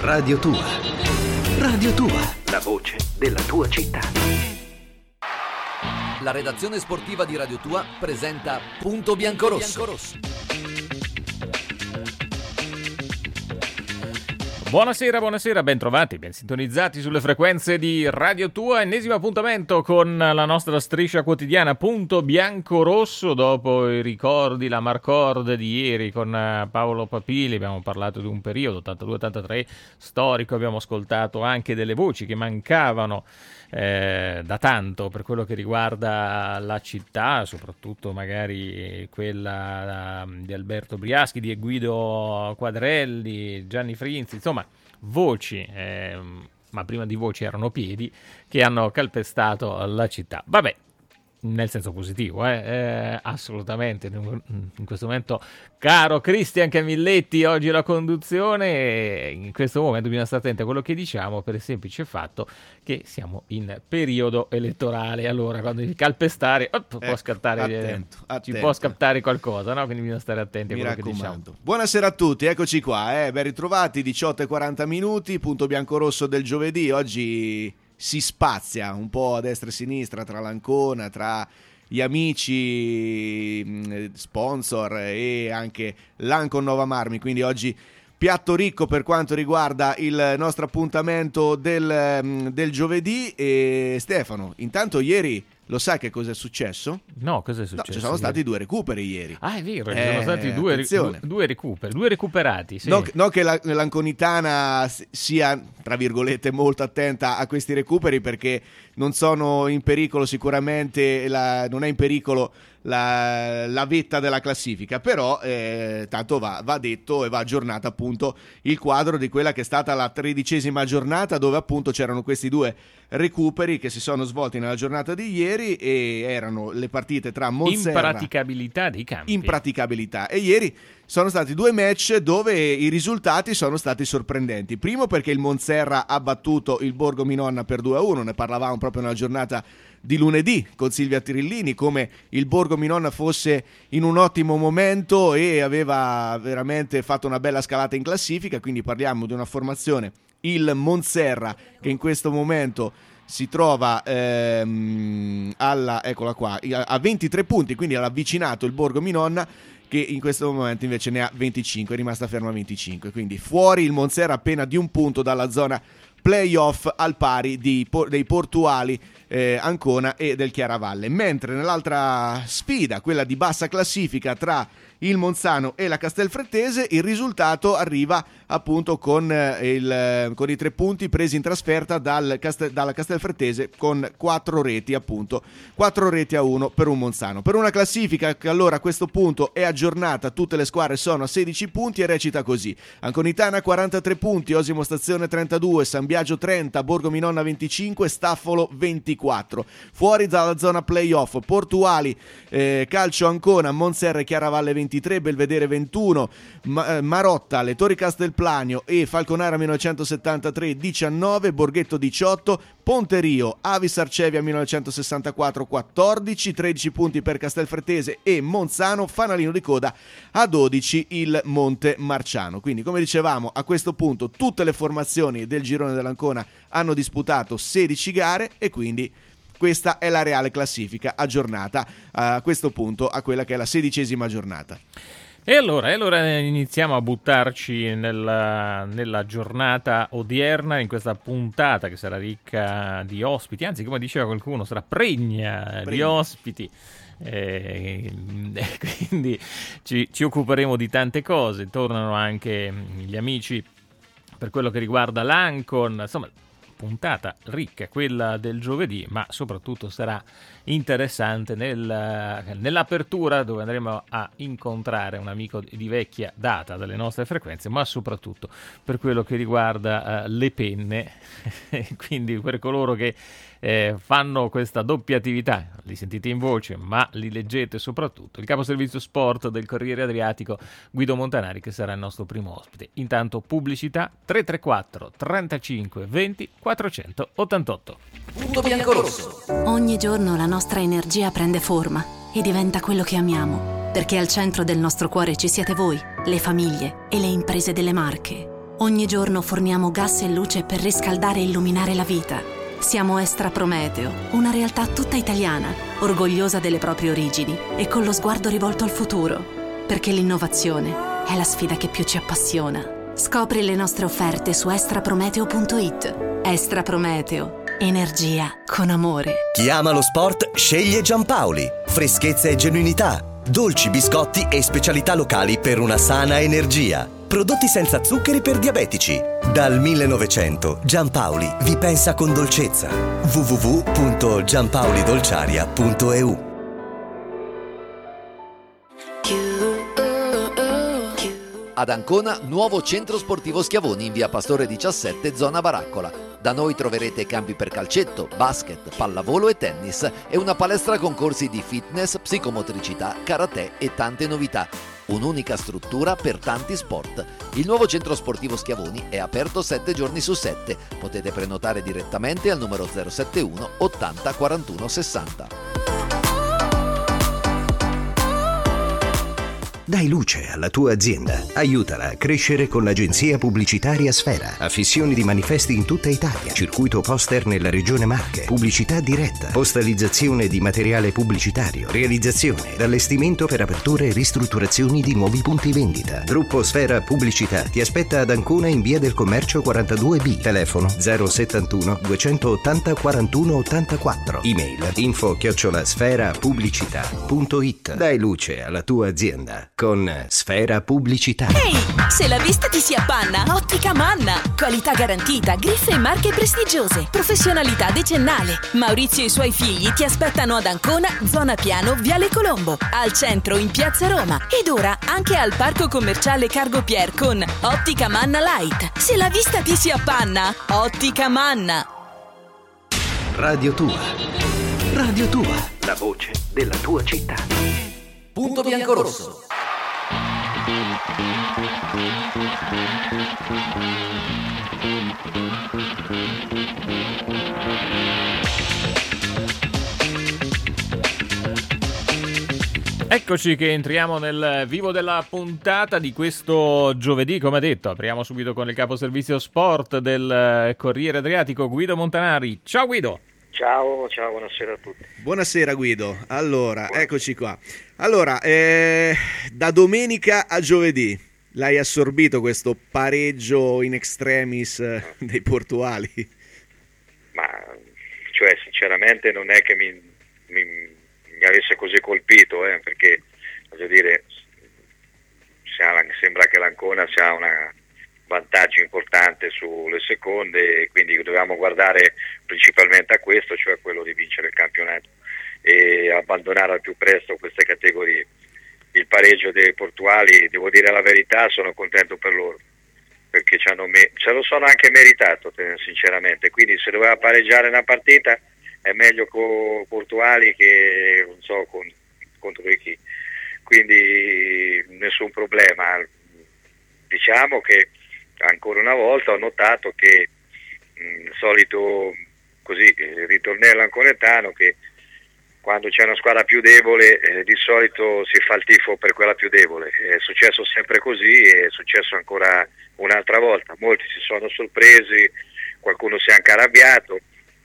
Radio Tua. Radio Tua, la voce della tua città. La redazione sportiva di Radio Tua presenta Punto Biancorosso. Buonasera, ben trovati, ben sintonizzati sulle frequenze di Radio Tua. Ennesimo appuntamento con la nostra striscia quotidiana Punto Biancorosso. Dopo i ricordi, la Marcord di ieri con Paolo Papili, abbiamo parlato di un periodo 82-83 storico, abbiamo ascoltato anche delle voci che mancavano da tanto per quello che riguarda la città, soprattutto magari quella di Alberto Briaschi, di Guido Quadrelli, Gianni Frinzi, insomma voci, ma prima di voci erano piedi che hanno calpestato la città. Vabbè, nel senso positivo, assolutamente. In questo momento, caro Cristian Camilletti, oggi la conduzione, in questo momento bisogna stare attenti a quello che diciamo per il semplice fatto che siamo in periodo elettorale. Allora, quando devi calpestare, può scattare, attento. Ci può scattare qualcosa, no? Quindi bisogna stare attenti a quello che diciamo. Buonasera a tutti, eccoci qua, ben ritrovati, 18:40 minuti, Punto Biancorosso del giovedì. Oggi si spazia un po' a destra e a sinistra tra l'Ancona, tra gli amici sponsor e anche l'Ancon Nova Marmi, quindi oggi piatto ricco per quanto riguarda il nostro appuntamento del giovedì. E Stefano, intanto ieri lo sai che cosa è successo? No, cosa è successo? No, ci sono stati 2 recuperi ieri. Ah, è vero, ci sono stati due recuperi, 2 recuperati, sì. No che l'Anconitana sia, tra virgolette, molto attenta a questi recuperi, perché non sono in pericolo sicuramente, non è in pericolo la vetta della classifica, però tanto va detto e va aggiornata appunto il quadro di quella che è stata la 13ª giornata, dove appunto c'erano questi 2 recuperi che si sono svolti nella giornata di ieri e erano le partite tra Monserra, impraticabilità dei campi, e ieri sono stati 2 match dove i risultati sono stati sorprendenti. Primo perché il Monserra ha battuto il Borgo Minonna per 2-1, ne parlavamo proprio nella giornata di lunedì con Silvia Tirillini, come il Borgo Minonna fosse in un ottimo momento e aveva veramente fatto una bella scalata in classifica. Quindi parliamo di una formazione, il Monserra, che in questo momento si trova eccola qua, a 23 punti, quindi ha avvicinato il Borgo Minonna, che in questo momento invece ne ha 25, è rimasta ferma a 25, quindi fuori il Monserra appena di un punto dalla zona playoff, al pari dei portuali Ancona e del Chiaravalle. Mentre nell'altra sfida, quella di bassa classifica tra il Monzano e la Castelfrattese, il risultato arriva appunto con i 3 punti presi in trasferta dalla Castelfrattese, con 4 reti appunto, 4-1 per un Monzano. Per una classifica che allora a questo punto è aggiornata, tutte le squadre sono a 16 punti e recita così: Anconitana 43 punti, Osimo Stazione 32, San Biagio 30, Borgo Minonna 25, Staffolo 24. Fuori dalla zona playoff Portuali, Calcio Ancona, Monserra e Chiaravalle 23, Belvedere 21, Marotta, Le Torri Castelplanio e Falconara 1973 19, Borghetto 18, Ponterio, Avis Arcevia 1964 14, 13 punti per Castelfrattese e Monzano, fanalino di coda a 12 il Monte Marciano. Quindi, come dicevamo, a questo punto tutte le formazioni del girone dell'Ancona hanno disputato 16 gare e quindi questa è la reale classifica aggiornata a questo punto a quella che è la 16ª giornata. E allora iniziamo a buttarci nella giornata odierna, in questa puntata che sarà ricca di ospiti, anzi, come diceva qualcuno, sarà pregna di ospiti. Quindi ci occuperemo di tante cose. Tornano anche gli amici per quello che riguarda l'Ancon, insomma puntata ricca quella del giovedì, ma soprattutto sarà interessante nell'apertura, dove andremo a incontrare un amico di vecchia data delle nostre frequenze, ma soprattutto per quello che riguarda le penne, quindi per coloro che fanno questa doppia attività, li sentite in voce ma li leggete soprattutto, il capo servizio sport del Corriere Adriatico Guido Montanari, che sarà il nostro primo ospite. Intanto pubblicità, 334 35 20 488. Punto Biancorosso. Ogni giorno la nostra energia prende forma e diventa quello che amiamo, perché al centro del nostro cuore ci siete voi, le famiglie e le imprese delle Marche. Ogni giorno forniamo gas e luce per riscaldare e illuminare la vita. Siamo Estra Prometeo, una realtà tutta italiana, orgogliosa delle proprie origini e con lo sguardo rivolto al futuro. Perché l'innovazione è la sfida che più ci appassiona. Scopri le nostre offerte su extraprometeo.it. Estra Prometeo. Energia con amore. Chi ama lo sport sceglie Giampaoli. Freschezza e genuinità. Dolci, biscotti e specialità locali per una sana energia. Prodotti senza zuccheri per diabetici. Dal 1900 Giampaoli vi pensa con dolcezza. www.giampaolidolciaria.eu. Ad Ancona, nuovo centro sportivo Schiavoni in via Pastore 17, zona Baraccola. Da noi troverete campi per calcetto, basket, pallavolo e tennis e una palestra con corsi di fitness, psicomotricità, karate e tante novità. Un'unica struttura per tanti sport. Il nuovo centro sportivo Schiavoni è aperto 7 giorni su 7. Potete prenotare direttamente al numero 071 80 41 60. Dai luce alla tua azienda. Aiutala a crescere con l'agenzia pubblicitaria Sfera. Affissioni di manifesti in tutta Italia. Circuito poster nella regione Marche. Pubblicità diretta. Postalizzazione di materiale pubblicitario. Realizzazione ed allestimento per aperture e ristrutturazioni di nuovi punti vendita. Gruppo Sfera Pubblicità ti aspetta ad Ancona in via del Commercio 42B. Telefono 071 280 41 84. Email info@sferapubblicità.it. Dai luce alla tua azienda con Sfera Pubblicità. Ehi, se la vista ti si appanna, Ottica Manna. Qualità garantita, griffe e marche prestigiose, professionalità decennale. Maurizio e i suoi figli ti aspettano ad Ancona, zona Piano, Viale Colombo, al centro in Piazza Roma ed ora anche al parco commerciale Cargo Pier con Ottica Manna Light. Se la vista ti si appanna, Ottica Manna. Radio Tua. Radio Tua. La voce della tua città. Punto Biancorosso. Eccoci che entriamo nel vivo della puntata di questo giovedì, come detto. Apriamo subito con il caposervizio sport del Corriere Adriatico, Guido Montanari. Ciao Guido! Ciao, buonasera a tutti. Buonasera Guido. Allora, eccoci qua. Allora, da domenica a giovedì l'hai assorbito questo pareggio in extremis dei portuali? Ma, cioè, sinceramente non è che mi avesse così colpito, perché, voglio dire, sembra che l'Ancona sia un vantaggio importante sulle seconde, quindi dobbiamo guardare principalmente a questo, cioè quello di vincere il campionato e abbandonare al più presto queste categorie. Il pareggio dei portuali, devo dire la verità, sono contento per loro, perché ce lo sono anche meritato, sinceramente, quindi se doveva pareggiare una partita è meglio con portuali che non so contro chi, quindi nessun problema. Diciamo che ancora una volta ho notato che il solito così ritornello anconetano che quando c'è una squadra più debole di solito si fa il tifo per quella più debole. È successo sempre così e è successo ancora un'altra volta. Molti si sono sorpresi, qualcuno si è anche arrabbiato.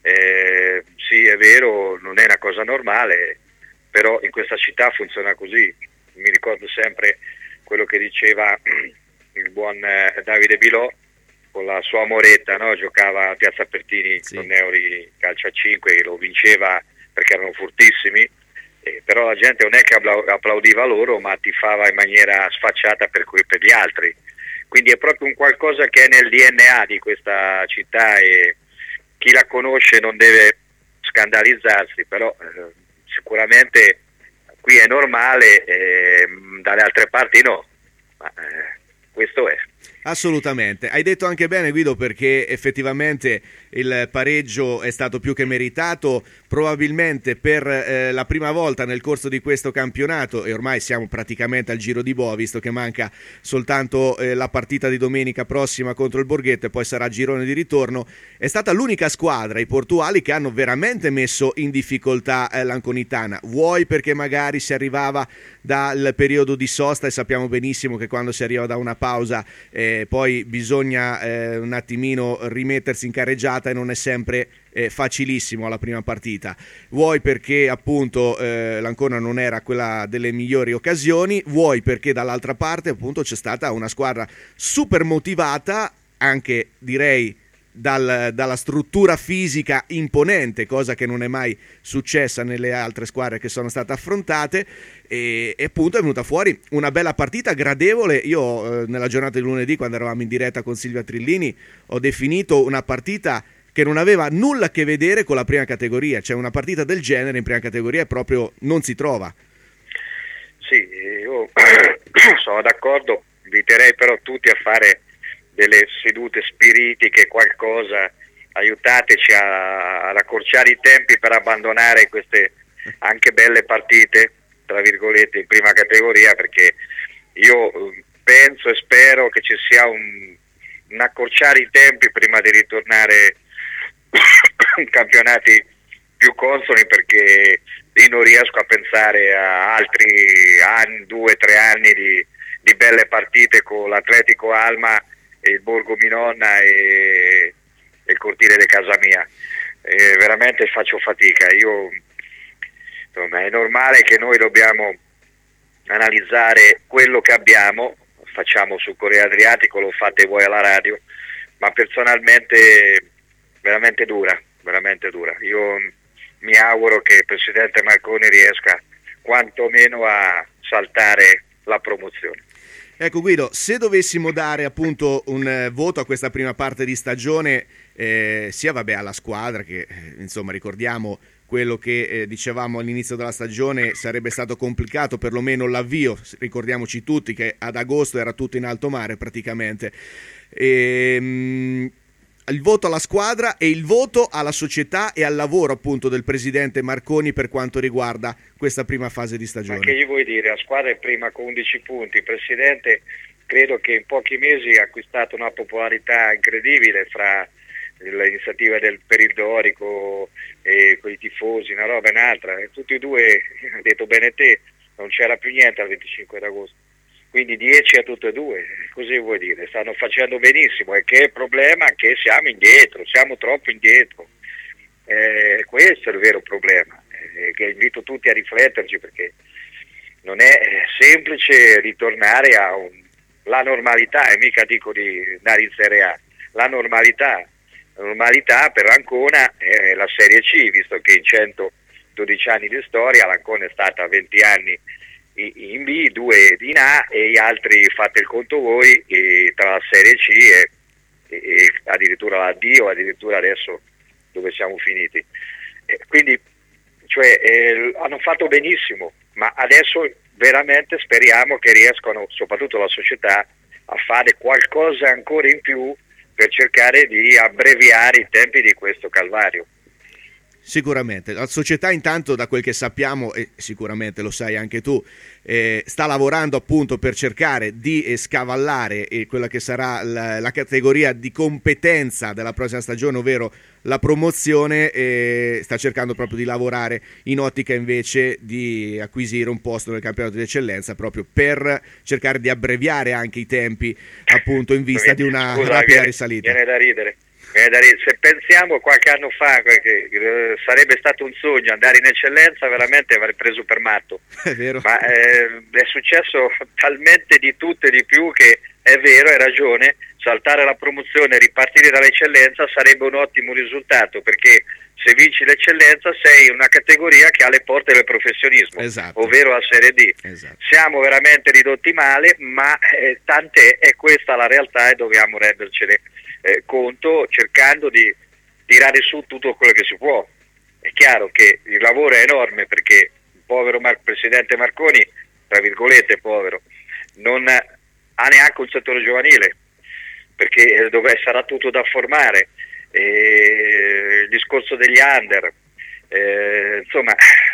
Sì, è vero, non è una cosa normale, però in questa città funziona così. Mi ricordo sempre quello che diceva il buon Davide Bilò con la sua amoretta, no? Giocava a Piazza Pertini, sì, torneo di calcio a 5 e lo vinceva perché erano fortissimi, però la gente non è che applaudiva loro, ma tifava in maniera sfacciata per gli altri. Quindi è proprio un qualcosa che è nel DNA di questa città e chi la conosce non deve scandalizzarsi, però sicuramente qui è normale, dalle altre parti no, ma questo è. Assolutamente, hai detto anche bene Guido, perché effettivamente il pareggio è stato più che meritato, probabilmente per la prima volta nel corso di questo campionato, e ormai siamo praticamente al giro di boa visto che manca soltanto la partita di domenica prossima contro il Borghetto e poi sarà girone di ritorno. È stata l'unica squadra, i portuali, che hanno veramente messo in difficoltà l'Anconitana, vuoi perché magari si arrivava dal periodo di sosta e sappiamo benissimo che quando si arriva da una pausa poi bisogna un attimino rimettersi in carreggiata e non è sempre facilissimo alla prima partita, vuoi perché appunto l'Ancona non era quella delle migliori occasioni, vuoi perché dall'altra parte appunto c'è stata una squadra super motivata, anche direi dalla struttura fisica imponente, cosa che non è mai successa nelle altre squadre che sono state affrontate, e appunto è venuta fuori una bella partita gradevole. Io nella giornata di lunedì, quando eravamo in diretta con Silvia Trillini, ho definito una partita che non aveva nulla a che vedere con la prima categoria, cioè una partita del genere in prima categoria proprio non si trova. Sì, io sono d'accordo, inviterei però tutti a fare delle sedute spiritiche, qualcosa, aiutateci ad accorciare i tempi per abbandonare queste anche belle partite, tra virgolette, in prima categoria, perché io penso e spero che ci sia un accorciare i tempi prima di ritornare in campionati più consoni, perché io non riesco a pensare a altri anni, 2 o 3 anni di belle partite con l'Atletico Alma, il Borgo Minonna e il cortile di casa mia. Veramente faccio fatica. È normale che noi dobbiamo analizzare quello che abbiamo, facciamo su Corriere Adriatico, lo fate voi alla radio, ma personalmente veramente dura. Io mi auguro che il presidente Marconi riesca quantomeno a saltare la promozione. Ecco Guido, se dovessimo dare appunto un voto a questa prima parte di stagione, sia alla squadra che insomma ricordiamo quello che dicevamo all'inizio della stagione, sarebbe stato complicato perlomeno l'avvio, ricordiamoci tutti che ad agosto era tutto in alto mare praticamente, il voto alla squadra e il voto alla società e al lavoro appunto del presidente Marconi per quanto riguarda questa prima fase di stagione. Ma che gli vuoi dire? La squadra è prima con 11 punti, il presidente credo che in pochi mesi ha acquistato una popolarità incredibile fra l'iniziativa per il Dorico e quei tifosi, una roba e un'altra, e tutti e due, ha detto bene te, non c'era più niente al 25 d'agosto. Quindi 10 a tutte e due, così vuoi dire, stanno facendo benissimo, e che il problema è che siamo indietro, siamo troppo indietro, questo è il vero problema, che invito tutti a rifletterci, perché non è semplice ritornare la normalità, e mica dico di andare in Serie A, la normalità per l'Ancona è la Serie C, visto che in 112 anni di storia l'Ancona è stata 20 anni in B, 2 in A, e gli altri fate il conto voi, tra la Serie C e addirittura la D, o addirittura adesso dove siamo finiti. Quindi hanno fatto benissimo, ma adesso veramente speriamo che riescano, soprattutto la società, a fare qualcosa ancora in più per cercare di abbreviare i tempi di questo calvario. Sicuramente, la società intanto, da quel che sappiamo, e sicuramente lo sai anche tu, sta lavorando appunto per cercare di scavallare quella che sarà la categoria di competenza della prossima stagione, ovvero la promozione, e sta cercando proprio di lavorare in ottica invece di acquisire un posto nel campionato di eccellenza, proprio per cercare di abbreviare anche i tempi appunto in vista di una rapida risalita. Viene da ridere. Se pensiamo qualche anno fa che sarebbe stato un sogno andare in eccellenza, veramente avrei preso per matto. È vero. Ma è successo talmente di tutto e di più che è vero, hai ragione, saltare la promozione e ripartire dall'eccellenza sarebbe un ottimo risultato, perché se vinci l'eccellenza sei una categoria che ha le porte del professionismo, esatto, ovvero la Serie D. Esatto. Siamo veramente ridotti male, ma tant'è, è questa la realtà e dobbiamo rendercene conto, cercando di tirare su tutto quello che si può. È chiaro che il lavoro è enorme, perché il povero presidente Marconi, tra virgolette povero, non ha neanche un settore giovanile, perché dove sarà tutto da formare, il discorso degli under, insomma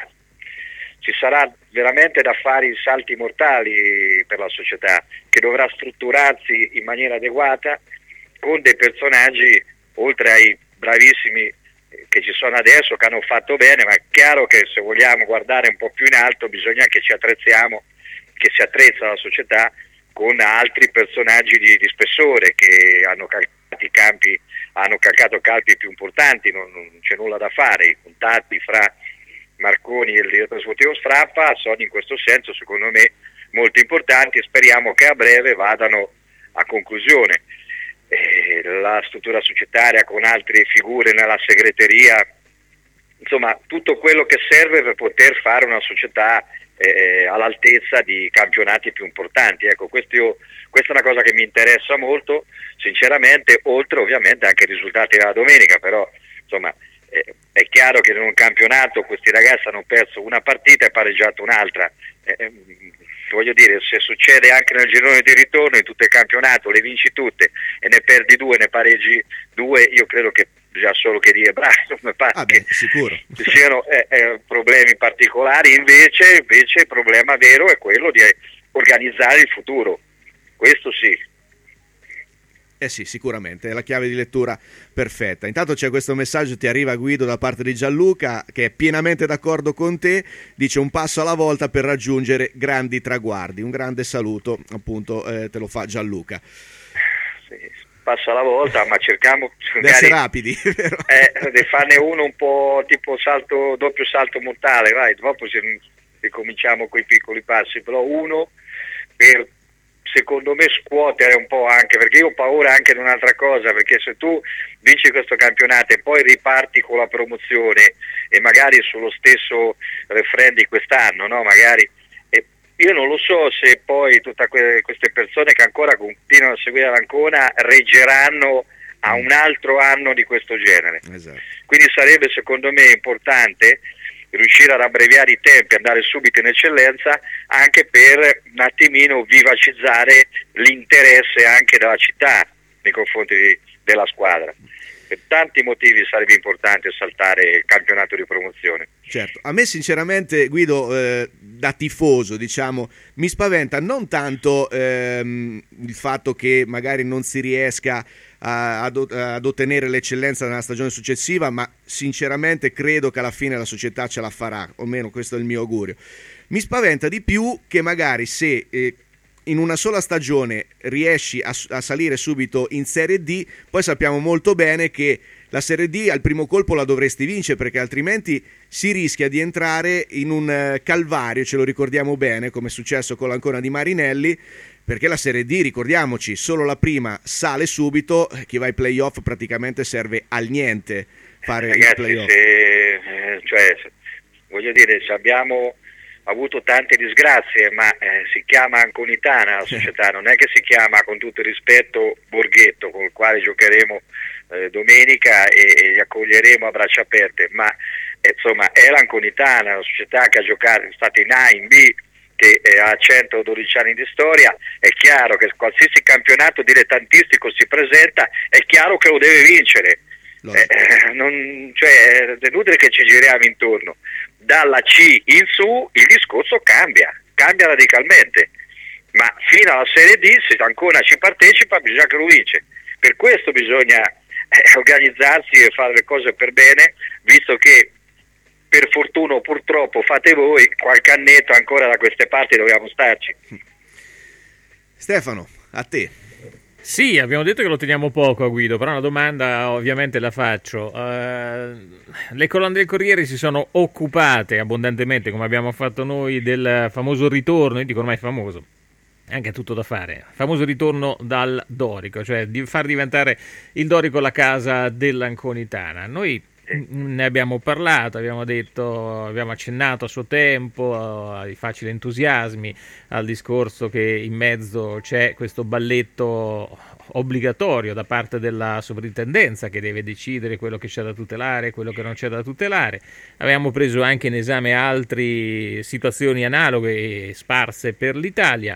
ci sarà veramente da fare i salti mortali per la società, che dovrà strutturarsi in maniera adeguata con dei personaggi, oltre ai bravissimi che ci sono adesso, che hanno fatto bene, ma è chiaro che se vogliamo guardare un po' più in alto bisogna che ci attrezziamo, che si attrezza la società con altri personaggi di spessore che hanno calcato campi più importanti, non c'è nulla da fare. I contatti fra Marconi e il direttore sportivo Strappa sono in questo senso secondo me molto importanti e speriamo che a breve vadano a conclusione. La struttura societaria con altre figure nella segreteria, insomma tutto quello che serve per poter fare una società all'altezza di campionati più importanti. Ecco, questa è una cosa che mi interessa molto sinceramente, oltre ovviamente anche ai risultati della domenica, però insomma è chiaro che in un campionato questi ragazzi hanno perso una partita e pareggiato un'altra. Voglio dire, se succede anche nel girone di ritorno in tutto il campionato, le vinci tutte e ne perdi 2, ne pareggi 2, io credo che bisogna solo che dire bravo, sicuro. Ci siano problemi particolari, invece il problema vero è quello di organizzare il futuro, questo sì. Sì, sicuramente, è la chiave di lettura perfetta. Intanto c'è questo messaggio, ti arriva Guido da parte di Gianluca, che è pienamente d'accordo con te, dice un passo alla volta per raggiungere grandi traguardi. Un grande saluto, appunto, te lo fa Gianluca. Sì, passo alla volta, ma cerchiamo di essere rapidi, di farne uno un po' tipo doppio salto mortale, vai, dopo se ricominciamo con i piccoli passi, però uno per secondo me scuotere un po', anche perché io ho paura anche di un'altra cosa, perché se tu vinci questo campionato e poi riparti con la promozione e magari sullo stesso refrain di quest'anno, no? Magari io non lo so se poi tutte queste persone che ancora continuano a seguire l'Ancona reggeranno a un altro anno di questo genere. Esatto. Quindi sarebbe secondo me importante riuscire ad abbreviare i tempi, andare subito in eccellenza, anche per un attimino vivacizzare l'interesse anche della città nei confronti della squadra. Per tanti motivi sarebbe importante saltare il campionato di promozione. Certo, a me sinceramente Guido, da tifoso diciamo, mi spaventa non tanto il fatto che magari non si riesca ad ottenere l'eccellenza nella stagione successiva, ma sinceramente credo che alla fine la società ce la farà, o meno questo è il mio augurio. Mi spaventa di più che magari se in una sola stagione riesci a salire subito in Serie D, poi sappiamo molto bene che la Serie D al primo colpo la dovresti vincere, perché altrimenti si rischia di entrare in un calvario, ce lo ricordiamo bene, come è successo con l'Ancona di Marinelli, perché la Serie D, ricordiamoci, solo la prima sale subito, chi va ai playoff praticamente serve al niente fare i playoff. Voglio dire, abbiamo avuto tante disgrazie, ma si chiama Anconitana la società, non è che si chiama, con tutto il rispetto, Borghetto, con il quale giocheremo domenica e li accoglieremo a braccia aperte, ma insomma è l'Anconitana, la società che ha giocato, è stata in A, in B, che ha 112 anni di storia. È chiaro che qualsiasi campionato dilettantistico si presenta, è chiaro che lo deve vincere. È inutile che ci giriamo intorno. Dalla C in su il discorso cambia radicalmente, ma fino alla Serie D, se ancora ci partecipa, bisogna che lo vince. Per questo bisogna organizzarsi e fare le cose per bene, visto che per fortuna o purtroppo fate voi, qualche annetto ancora da queste parti dobbiamo starci. Stefano, a te. Sì, abbiamo detto che lo teniamo poco a Guido, però una domanda ovviamente la faccio. Le colonne del Corriere si sono occupate abbondantemente, come abbiamo fatto noi, del famoso ritorno, io dico ormai famoso, anche tutto da fare, famoso ritorno dal Dorico, cioè di far diventare il Dorico la casa dell'Anconitana. Noi ne abbiamo parlato, abbiamo detto, abbiamo accennato a suo tempo ai facili entusiasmi, al discorso che in mezzo c'è questo balletto obbligatorio da parte della sovrintendenza che deve decidere quello che c'è da tutelare e quello che non c'è da tutelare. Abbiamo preso anche in esame altre situazioni analoghe e sparse per l'Italia.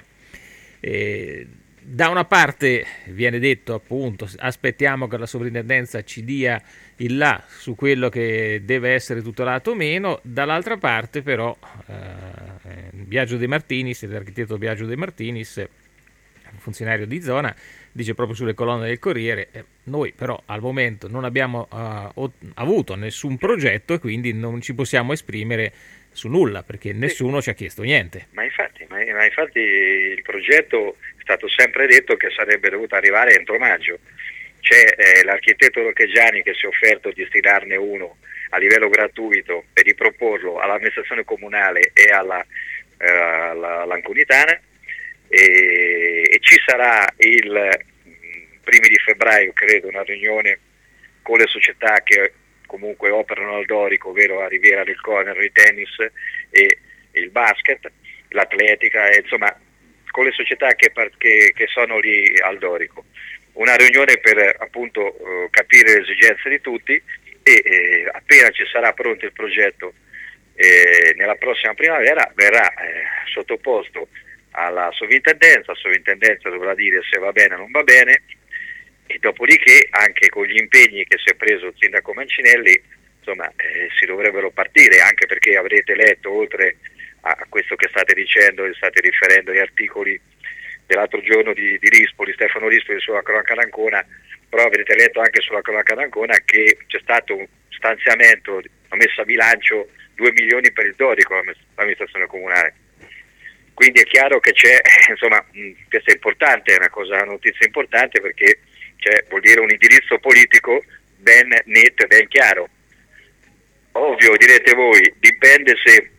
Da una parte viene detto appunto aspettiamo che la sovrintendenza ci dia il là su quello che deve essere tutelato o meno, dall'altra parte però Biagio De Martinis, l'architetto Biagio De Martinis, funzionario di zona, dice proprio sulle colonne del Corriere, noi però al momento non abbiamo avuto nessun progetto e quindi non ci possiamo esprimere su nulla perché nessuno ci ha chiesto niente. Ma infatti il progetto stato sempre detto che sarebbe dovuto arrivare entro maggio. C'è l'architetto Roccheggiani che si è offerto di stilare uno a livello gratuito per riproporlo all'amministrazione comunale e alla Lanconitana, e ci sarà il primi di febbraio, credo, una riunione con le società che comunque operano al Dorico, ovvero a Riviera del Conero, il tennis e il basket, l'atletica, insomma con le società che sono lì al Dorico. Una riunione per appunto capire le esigenze di tutti e appena ci sarà pronto il progetto nella prossima primavera verrà sottoposto alla sovrintendenza. La sovrintendenza dovrà dire se va bene o non va bene, e dopodiché anche con gli impegni che si è preso il sindaco Mancinelli, insomma si dovrebbero partire, anche perché avrete letto, oltre a questo che state dicendo e state riferendo agli articoli dell'altro giorno di Rispoli, Stefano Rispoli sulla cronaca d'Ancona, però avrete letto anche sulla cronaca d'Ancona che c'è stato un stanziamento, ha messo a bilancio 2 milioni per il Dorico l'amministrazione comunale. Quindi è chiaro che c'è, insomma, questo è importante, è una notizia importante, perché vuol dire un indirizzo politico ben netto e ben chiaro. Ovvio, direte voi, dipende se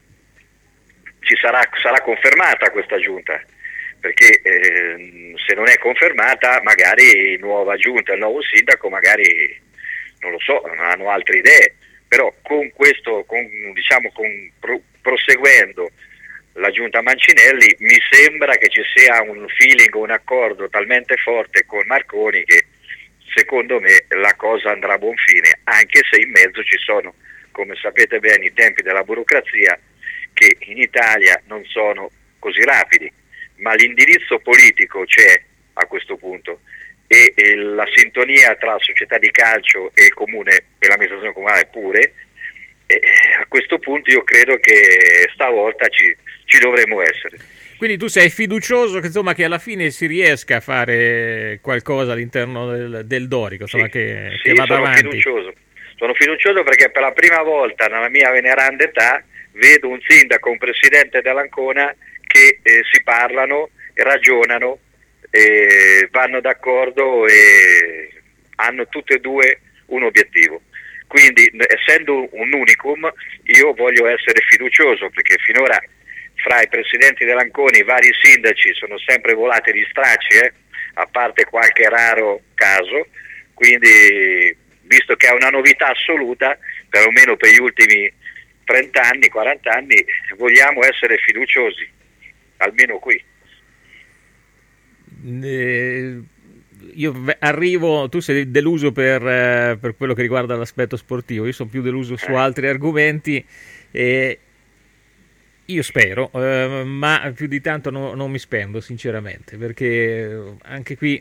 sarà confermata questa giunta, perché se non è confermata magari nuova giunta, il nuovo sindaco magari, non lo so, non hanno altre idee, però proseguendo la giunta Mancinelli mi sembra che ci sia un feeling, un accordo talmente forte con Marconi che secondo me la cosa andrà a buon fine, anche se in mezzo ci sono, come sapete bene, i tempi della burocrazia che in Italia non sono così rapidi, ma l'indirizzo politico c'è a questo punto, e la sintonia tra società di calcio e il comune e l'amministrazione comunale pure, e a questo punto io credo che stavolta ci dovremo essere. Quindi tu sei fiducioso che, insomma, che alla fine si riesca a fare qualcosa all'interno del Dorico, insomma, sì, che vada avanti? Sono fiducioso perché per la prima volta nella mia veneranda età vedo un sindaco, un presidente dell'Ancona che si parlano, ragionano, vanno d'accordo e hanno tutte e due un obiettivo. Quindi, essendo un unicum, io voglio essere fiducioso, perché finora fra i presidenti dell'Ancona i vari sindaci sono sempre volati di stracci, a parte qualche raro caso, quindi visto che è una novità assoluta, perlomeno per gli ultimi 30 anni, 40 anni, vogliamo essere fiduciosi, almeno qui. Io arrivo, tu sei deluso per quello che riguarda l'aspetto sportivo, io sono più deluso su altri argomenti, io spero, ma più di tanto non mi spendo sinceramente, perché anche qui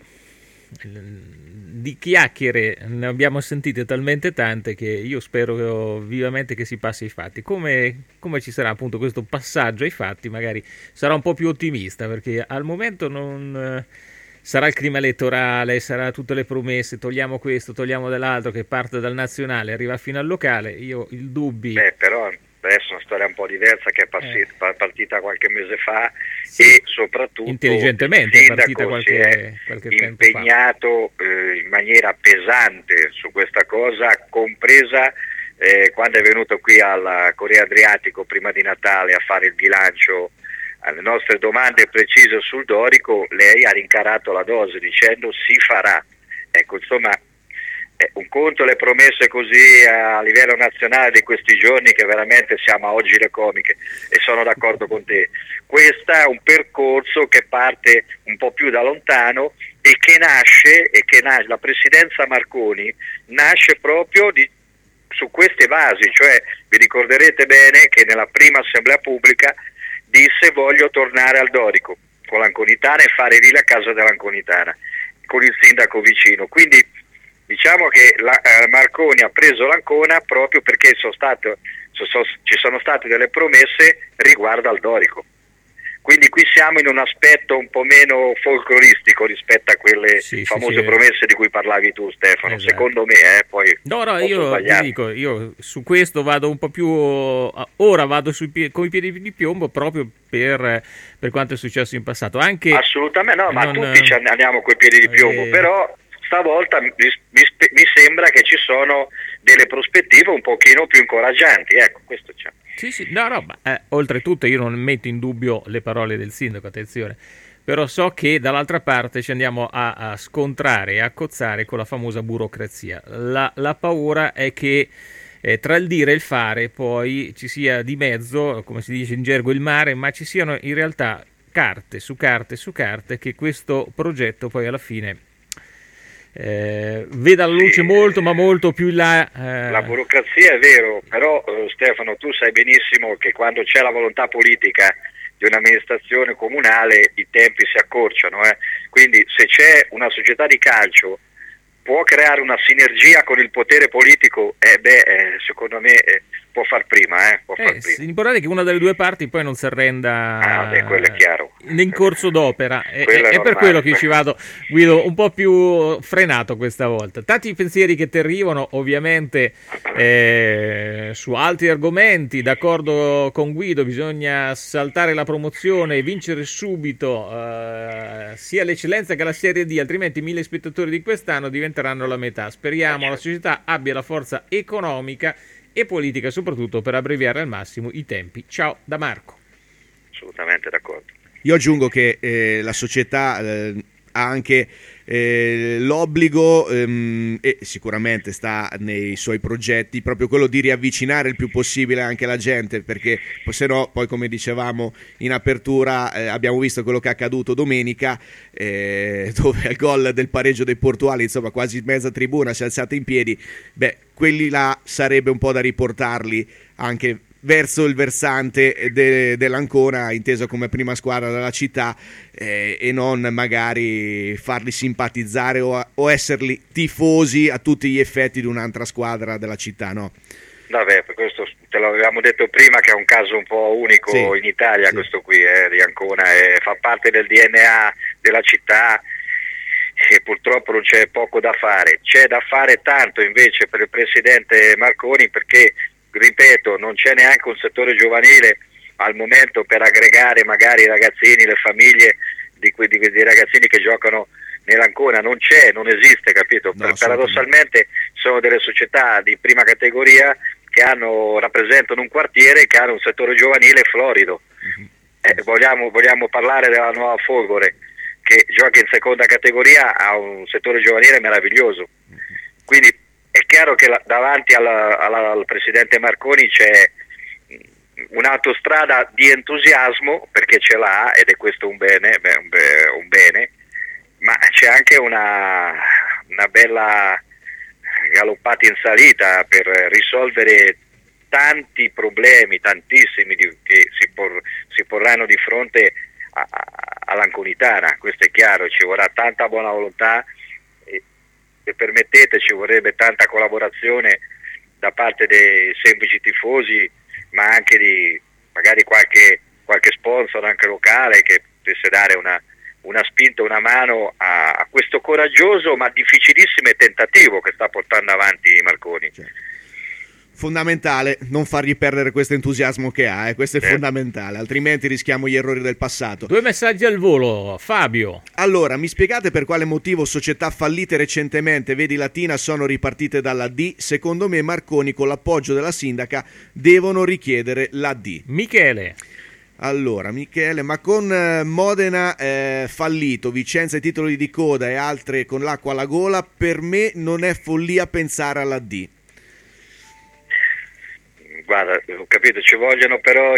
di chiacchiere ne abbiamo sentite talmente tante che io spero vivamente che si passi ai fatti. Come ci sarà appunto questo passaggio ai fatti, magari sarà un po' più ottimista, perché al momento non sarà il clima elettorale, sarà tutte le promesse, togliamo questo, togliamo dell'altro, che parte dal nazionale, arriva fino al locale. Io il dubbi. Però adesso è una storia un po' diversa che è partita qualche mese fa, sì, e soprattutto intelligentemente il è partita sindaco qualche si è tempo impegnato in maniera pesante su questa cosa, compresa quando è venuto qui al Corea Adriatico prima di Natale a fare il bilancio. Alle nostre domande precise sul Dorico lei ha rincarato la dose dicendo si farà. Ecco, insomma, un conto le promesse così a livello nazionale di questi giorni, che veramente siamo a oggi le comiche, e sono d'accordo con te. Questo è un percorso che parte un po' più da lontano e che nasce la presidenza Marconi nasce proprio su queste basi, cioè vi ricorderete bene che nella prima assemblea pubblica disse voglio tornare al Dorico con l'Anconitana e fare lì la casa dell'Anconitana con il sindaco vicino. Quindi diciamo che Marconi ha preso l'Ancona proprio perché ci sono state delle promesse riguardo al Dorico. Quindi qui siamo in un aspetto un po' meno folcloristico rispetto a quelle famose promesse di cui parlavi tu, Stefano. Esatto. Secondo me, poi no, io ti dico, io su questo vado un po' più, ora vado con i piedi di piombo proprio per quanto è successo in passato. Anche assolutamente no, ma tutti ci andiamo coi piedi di piombo, però stavolta mi sembra che ci sono delle prospettive un pochino più incoraggianti, ecco, questo c'è. Sì, no, ma oltretutto io non metto in dubbio le parole del sindaco, attenzione, però so che dall'altra parte ci andiamo a scontrare e a cozzare con la famosa burocrazia. La paura è che tra il dire e il fare poi ci sia di mezzo, come si dice in gergo, il mare, ma ci siano in realtà carte su carte su carte che questo progetto poi alla fine veda la luce molto ma molto più in là. La burocrazia è vero, però Stefano, tu sai benissimo che quando c'è la volontà politica di un'amministrazione comunale i tempi si accorciano, quindi se c'è una società di calcio può creare una sinergia con il potere politico, secondo me può far prima. L'importante è che una delle due parti poi non si arrenda quello è chiaro. In corso d'opera, è per quello che ci vado, Guido, un po' più frenato questa volta. Tanti pensieri che ti arrivano ovviamente su altri argomenti. D'accordo con Guido, bisogna saltare la promozione e vincere subito sia l'eccellenza che la Serie D, altrimenti 1000 spettatori di quest'anno diventeranno la metà. Speriamo la società abbia la forza economica e politica soprattutto per abbreviare al massimo i tempi. Ciao da Marco. Assolutamente d'accordo. Io aggiungo che la società ha anche l'obbligo e sicuramente sta nei suoi progetti proprio quello di riavvicinare il più possibile anche la gente, perché se no poi, come dicevamo in apertura, abbiamo visto quello che è accaduto domenica, dove al gol del pareggio dei Portuali, insomma, quasi mezza tribuna si è alzata in piedi. Quelli là sarebbe un po' da riportarli anche verso il versante dell'Ancona, inteso come prima squadra della città, e non magari farli simpatizzare o esserli tifosi a tutti gli effetti di un'altra squadra della città, no? Vabbè, per questo te l'avevamo detto prima che è un caso un po' unico in Italia, questo qui di Ancona, fa parte del DNA della città e purtroppo non c'è poco da fare. C'è da fare tanto invece per il presidente Marconi, perché ripeto, non c'è neanche un settore giovanile al momento per aggregare magari i ragazzini, le famiglie dei ragazzini che giocano nell'Ancona, non esiste, capito? Paradossalmente sono delle società di prima categoria che rappresentano un quartiere che hanno un settore giovanile florido. Vogliamo parlare della Nuova Folgore, che gioca in seconda categoria, ha un settore giovanile meraviglioso. Quindi è chiaro che davanti al presidente Marconi c'è un'autostrada di entusiasmo, perché ce l'ha, ed è questo un bene, ma c'è anche una bella galoppata in salita per risolvere tanti problemi, tantissimi, che si porranno di fronte all'anconitana. Questo è chiaro, ci vorrà tanta buona volontà e, se permettete, ci vorrebbe tanta collaborazione da parte dei semplici tifosi, ma anche di magari qualche sponsor anche locale che potesse dare una spinta, una mano a questo coraggioso ma difficilissimo tentativo che sta portando avanti Marconi. Fondamentale non fargli perdere questo entusiasmo che ha, questo è fondamentale, altrimenti rischiamo gli errori del passato. 2 messaggi al volo, Fabio. Allora, mi spiegate per quale motivo società fallite recentemente, vedi Latina, sono ripartite dalla D? Secondo me Marconi, con l'appoggio della sindaca, devono richiedere la D. Michele. Allora, Michele, ma con Modena fallito, Vicenza i titoli di coda e altre con l'acqua alla gola, per me non è follia pensare alla D. Guarda, ho capito, ci vogliono però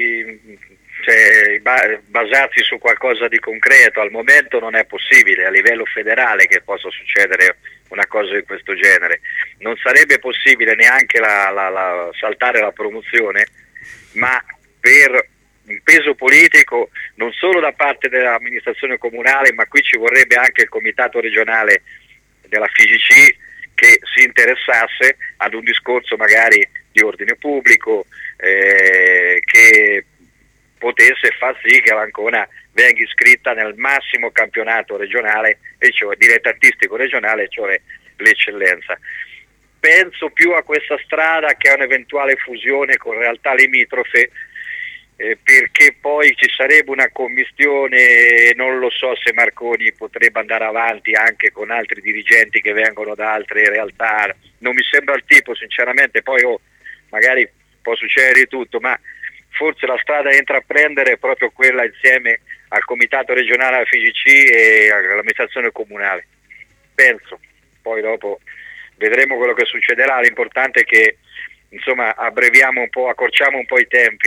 basarsi su qualcosa di concreto. Al momento non è possibile a livello federale che possa succedere una cosa di questo genere. Non sarebbe possibile neanche saltare la promozione, ma per un peso politico non solo da parte dell'amministrazione comunale, ma qui ci vorrebbe anche il comitato regionale della FIGC che si interessasse ad un discorso magari di ordine pubblico, che potesse far sì che l'Ancona venga iscritta nel massimo campionato regionale, e cioè dilettantistico regionale, cioè l'eccellenza. Penso più a questa strada che a un'eventuale fusione con realtà limitrofe, perché poi ci sarebbe una commistione, non lo so se Marconi potrebbe andare avanti anche con altri dirigenti che vengono da altre realtà, non mi sembra il tipo sinceramente, poi magari può succedere di tutto, ma forse la strada da intraprendere è proprio quella insieme al comitato regionale, alla FIGC e all'amministrazione comunale, penso. Poi dopo vedremo quello che succederà, l'importante è che insomma abbreviamo un po', accorciamo un po' i tempi.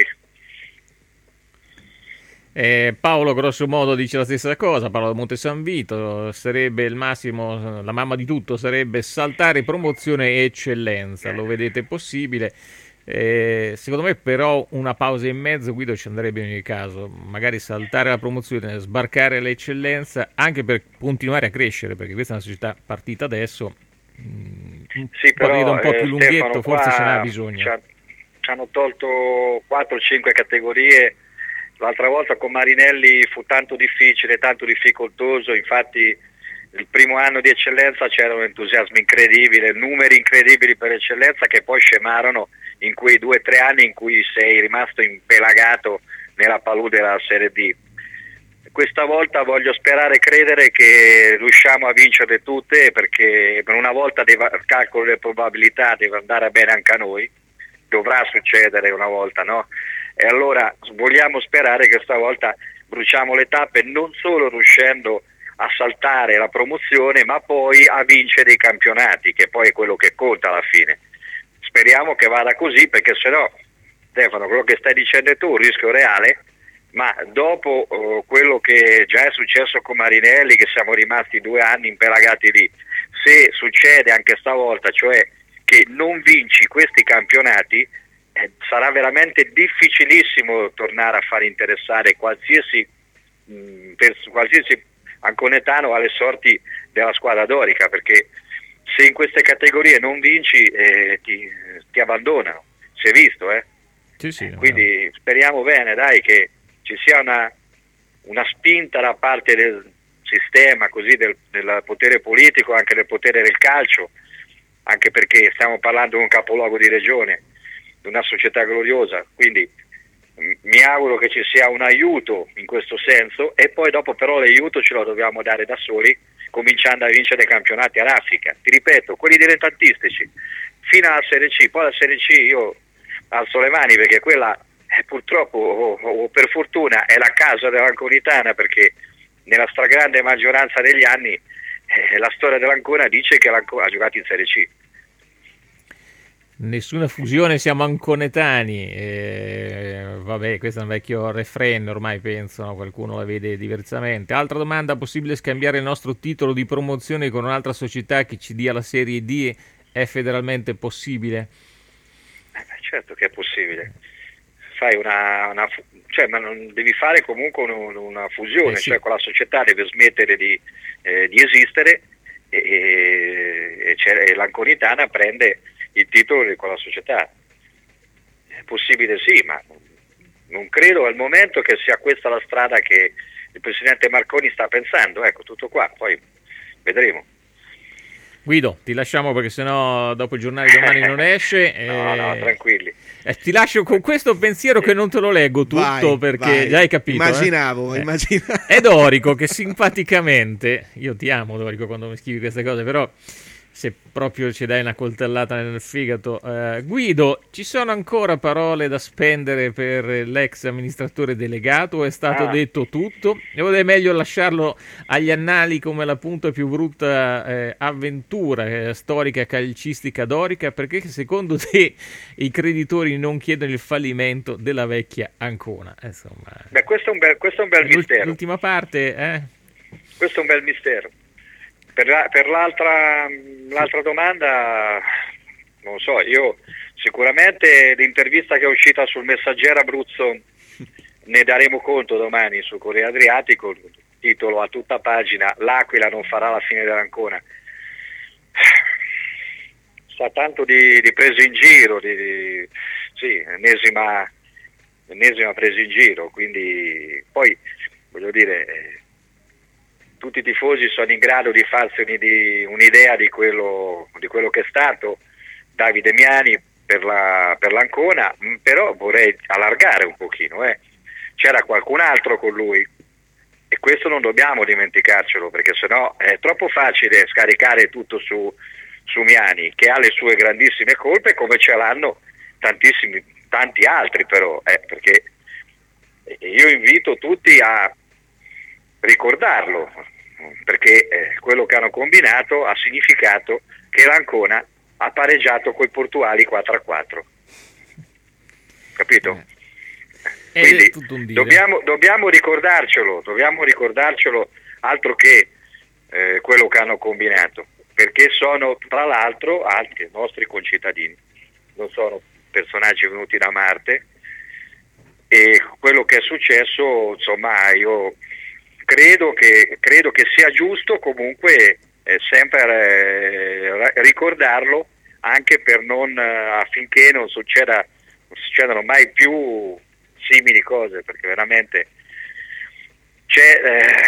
Paolo grosso modo dice la stessa cosa, Paolo da Monte San Vito, sarebbe il massimo, la mamma di tutto sarebbe saltare promozione e eccellenza, lo vedete possibile? Secondo me però una pausa in mezzo, Guido, ci andrebbe in ogni caso, magari saltare la promozione, sbarcare l'eccellenza, anche per continuare a crescere, perché questa è una società partita adesso, sì, però, un po' più lunghetto, forse ce n'ha bisogno. Ci hanno tolto 4-5 categorie. L'altra volta con Marinelli fu tanto difficile, tanto difficoltoso, infatti il primo anno di eccellenza c'era un entusiasmo incredibile, numeri incredibili per eccellenza che poi scemarono in quei 2-3 anni in cui sei rimasto impelagato nella palude della Serie D. Questa volta voglio sperare e credere che riusciamo a vincerle tutte, perché per una volta calcolo le probabilità, deve andare bene anche a noi, dovrà succedere una volta, no? E allora vogliamo sperare che stavolta bruciamo le tappe, non solo riuscendo a saltare la promozione, ma poi a vincere i campionati, che poi è quello che conta alla fine. Speriamo che vada così, perché sennò, Stefano, quello che stai dicendo tu è un rischio reale, ma dopo quello che già è successo con Marinelli, che siamo rimasti 2 anni impelagati lì, se succede anche stavolta, cioè che non vinci questi campionati, sarà veramente difficilissimo tornare a far interessare qualsiasi anconetano alle sorti della squadra dorica, perché se in queste categorie non vinci ti abbandonano, si è visto, Sì, quindi speriamo bene, dai, che ci sia una spinta da parte del sistema, così del potere politico, anche del potere del calcio, anche perché stiamo parlando di un capoluogo di regione, di una società gloriosa, quindi mi auguro che ci sia un aiuto in questo senso, e poi dopo però l'aiuto ce lo dobbiamo dare da soli, cominciando a vincere i campionati a raffica. Ti ripeto, quelli dilettantistici fino alla Serie C, poi alla Serie C io alzo le mani, perché quella purtroppo o per fortuna è la casa dell'Anconitana, perché nella stragrande maggioranza degli anni la storia dell'Ancona dice che l'Ancona ha giocato in Serie C. Nessuna fusione, siamo anconetani. Vabbè, questo è un vecchio refrain, ormai penso, no? Qualcuno la vede diversamente. Altra domanda: possibile scambiare il nostro titolo di promozione con un'altra società che ci dia la Serie D? È federalmente possibile? Certo che è possibile. Fai ma non devi fare comunque una fusione, sì. Cioè quella società deve smettere di esistere e l'Anconitana prende il titolo di quella società. È possibile, sì, ma non credo al momento che sia questa la strada che il presidente Marconi sta pensando. Ecco, tutto qua, poi vedremo. Guido, ti lasciamo perché sennò dopo il giornale domani non esce. No, tranquilli. Ti lascio con questo pensiero che non te lo leggo tutto, perché già hai capito. Immaginavo. È Dorico che simpaticamente, io ti amo Dorico quando mi scrivi queste cose, però se proprio ci dai una coltellata nel fegato. Guido, ci sono ancora parole da spendere per l'ex amministratore delegato? È stato detto tutto? O è meglio lasciarlo agli annali come la punta più brutta avventura storica calcistica dorica? Perché secondo te i creditori non chiedono il fallimento della vecchia Ancona? Insomma, beh, questo è un bel mistero. L'ultima parte, Questo è un bel mistero. Per l'altra domanda, non lo so, io sicuramente l'intervista che è uscita sul Messaggero Abruzzo ne daremo conto domani su Corriere Adriatico, titolo a tutta pagina: l'Aquila non farà la fine dell'Ancona. Sa tanto di prese in giro, sì, ennesima l'ennesima presa in giro, quindi poi voglio dire, tutti i tifosi sono in grado di farsi un'idea di quello che è stato Davide Miani per l'Ancona, però vorrei allargare un pochino, c'era qualcun altro con lui e questo non dobbiamo dimenticarcelo, perché sennò è troppo facile scaricare tutto su Miani, che ha le sue grandissime colpe come ce l'hanno tanti altri, però perché io invito tutti a ricordarlo, perché quello che hanno combinato ha significato che l'Ancona ha pareggiato coi Portuali 4-4, capito? Quindi dobbiamo ricordarcelo, altro che quello che hanno combinato, perché sono tra l'altro anche nostri concittadini, non sono personaggi venuti da Marte, e quello che è successo, insomma, io credo che sia giusto comunque sempre ricordarlo, anche per affinché non succedano mai più simili cose, perché veramente c'è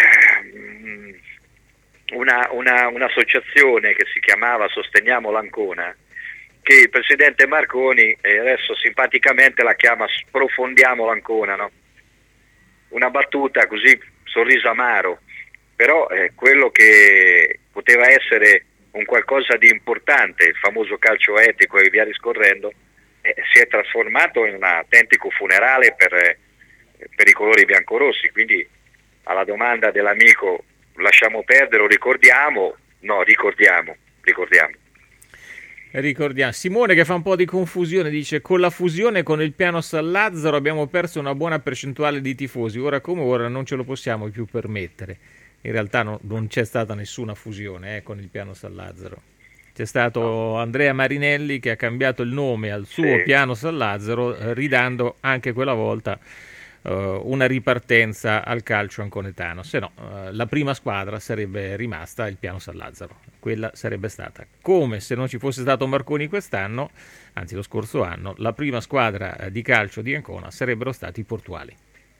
un'associazione che si chiamava Sosteniamo l'Ancona, che il presidente Marconi adesso simpaticamente la chiama Sprofondiamo l'Ancona, no? Una battuta così, sorriso amaro, però quello che poteva essere un qualcosa di importante, il famoso calcio etico e via discorrendo, si è trasformato in un autentico funerale per i colori biancorossi. Quindi alla domanda dell'amico lasciamo perdere o ricordiamo? No, ricordiamo. Simone, che fa un po' di confusione, dice: con la fusione con il piano San Lazzaro abbiamo perso una buona percentuale di tifosi, ora come ora non ce lo possiamo più permettere. In realtà non c'è stata nessuna fusione con il piano San Lazzaro. C'è stato Andrea Marinelli che ha cambiato il nome al suo piano San Lazzaro, ridando anche quella volta una ripartenza al calcio anconetano. Se no, la prima squadra sarebbe rimasta il piano San Lazzaro. Quella sarebbe stata, come se non ci fosse stato Marconi quest'anno, anzi lo scorso anno, la prima squadra di calcio di Ancona sarebbero stati i Portuali.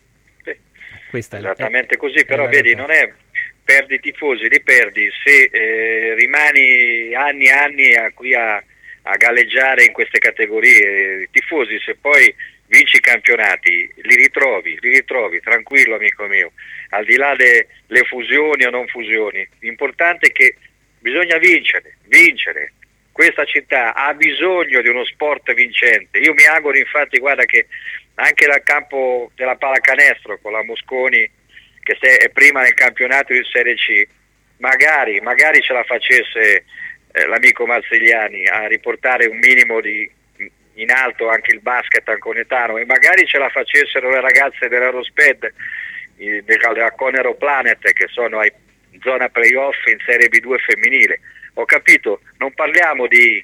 Questa esattamente così, però vedi, non è perdi i tifosi, li perdi se rimani anni e anni a galleggiare in queste categorie. I tifosi, se poi vinci i campionati, li ritrovi, tranquillo amico mio, al di là delle fusioni o non fusioni. L'importante è che bisogna vincere. Questa città ha bisogno di uno sport vincente. Io mi auguro infatti, guarda, che anche dal campo della pallacanestro con la Mosconi, che è prima nel campionato di Serie C, magari ce la facesse l'amico Marsigliani a riportare un minimo in alto anche il basket anconetano, e magari ce la facessero le ragazze dell'Eurosped, della Conero Planet, che sono in zona playoff in Serie B2 femminile. Ho capito, non parliamo di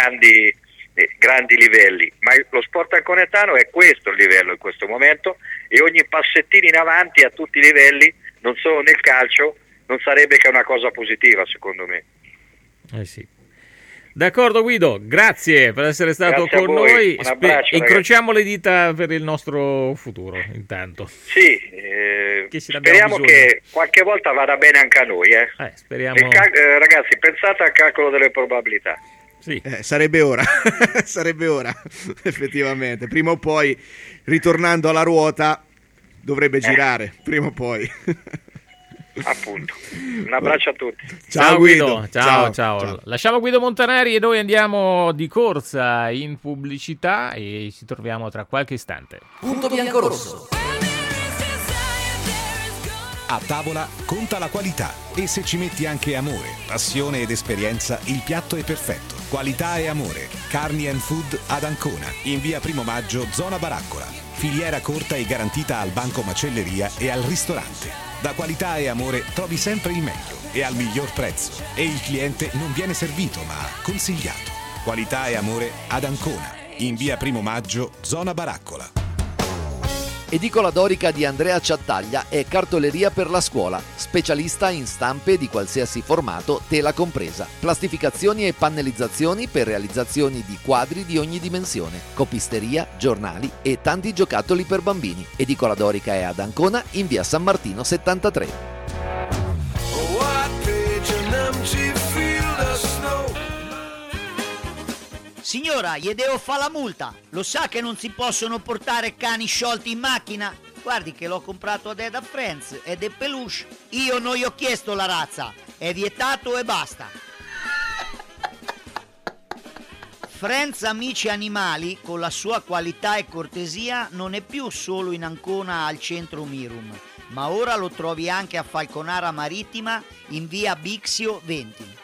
grandi livelli, ma lo sport anconetano è questo il livello in questo momento, e ogni passettino in avanti a tutti i livelli, non solo nel calcio, non sarebbe che una cosa positiva, secondo me. Sì. D'accordo Guido, grazie per essere stato con noi. Un abbraccio, incrociamo le dita per il nostro futuro intanto. Sì, speriamo che qualche volta vada bene anche a noi. Speriamo. Ragazzi, pensate al calcolo delle probabilità. Sì. Sarebbe ora, effettivamente. Prima o poi, ritornando alla ruota, dovrebbe girare, prima o poi. Appunto. Un abbraccio a tutti. Ciao Guido. Ciao. Lasciamo Guido Montanari e noi andiamo di corsa in pubblicità e ci troviamo tra qualche istante. Punto bianco-rosso. A tavola conta la qualità, e se ci metti anche amore, passione ed esperienza, il piatto è perfetto. Qualità e amore. Carni and Food ad Ancona, in via Primo Maggio, zona Baraccola. Filiera corta e garantita al banco macelleria e al ristorante. Da Qualità e Amore trovi sempre il meglio e al miglior prezzo, e il cliente non viene servito ma consigliato. Qualità e Amore ad Ancona, in via Primo Maggio, zona Baraccola. Edicola Dorica di Andrea Ciattaglia è cartoleria per la scuola, specialista in stampe di qualsiasi formato, tela compresa, plastificazioni e pannellizzazioni per realizzazioni di quadri di ogni dimensione, copisteria, giornali e tanti giocattoli per bambini. Edicola Dorica è ad Ancona in via San Martino 73. Signora, gli devo fare la multa. Lo sa che non si possono portare cani sciolti in macchina? Guardi che l'ho comprato ad Eda Friends ed è peluche. Io non gli ho chiesto la razza. È vietato e basta. Friends Amici Animali, con la sua qualità e cortesia, non è più solo in Ancona al centro Mirum, ma ora lo trovi anche a Falconara Marittima in via Bixio 20.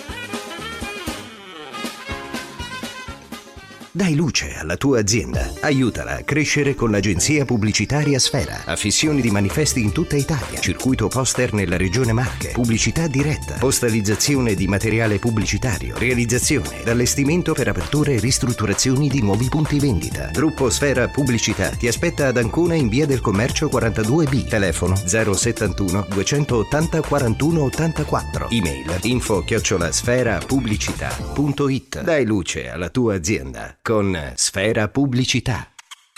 Dai luce alla tua azienda. Aiutala a crescere con l'agenzia pubblicitaria Sfera. Affissioni di manifesti in tutta Italia. Circuito poster nella regione Marche. Pubblicità diretta. Postalizzazione di materiale pubblicitario. Realizzazione ed allestimento per aperture e ristrutturazioni di nuovi punti vendita. Gruppo Sfera Pubblicità ti aspetta ad Ancona in via del Commercio 42B. Telefono 071 280 41 84. Email info@sferapubblicità.it. Dai luce alla tua azienda con Sfera Pubblicità.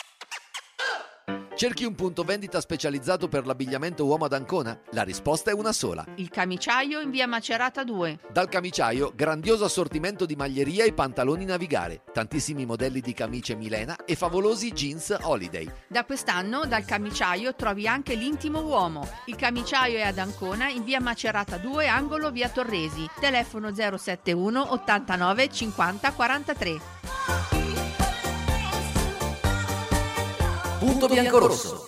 Cerchi un punto vendita specializzato per l'abbigliamento uomo ad Ancona? La risposta è una sola. Il Camiciaio in via Macerata 2. Dal Camiciaio, grandioso assortimento di maglieria e pantaloni navigare, tantissimi modelli di camicie Milena e favolosi jeans Holiday. Da quest'anno dal Camiciaio trovi anche l'intimo uomo. Il Camiciaio è ad Ancona in via Macerata 2, angolo via Torresi. Telefono 071 89 50 43. Punto biancorosso.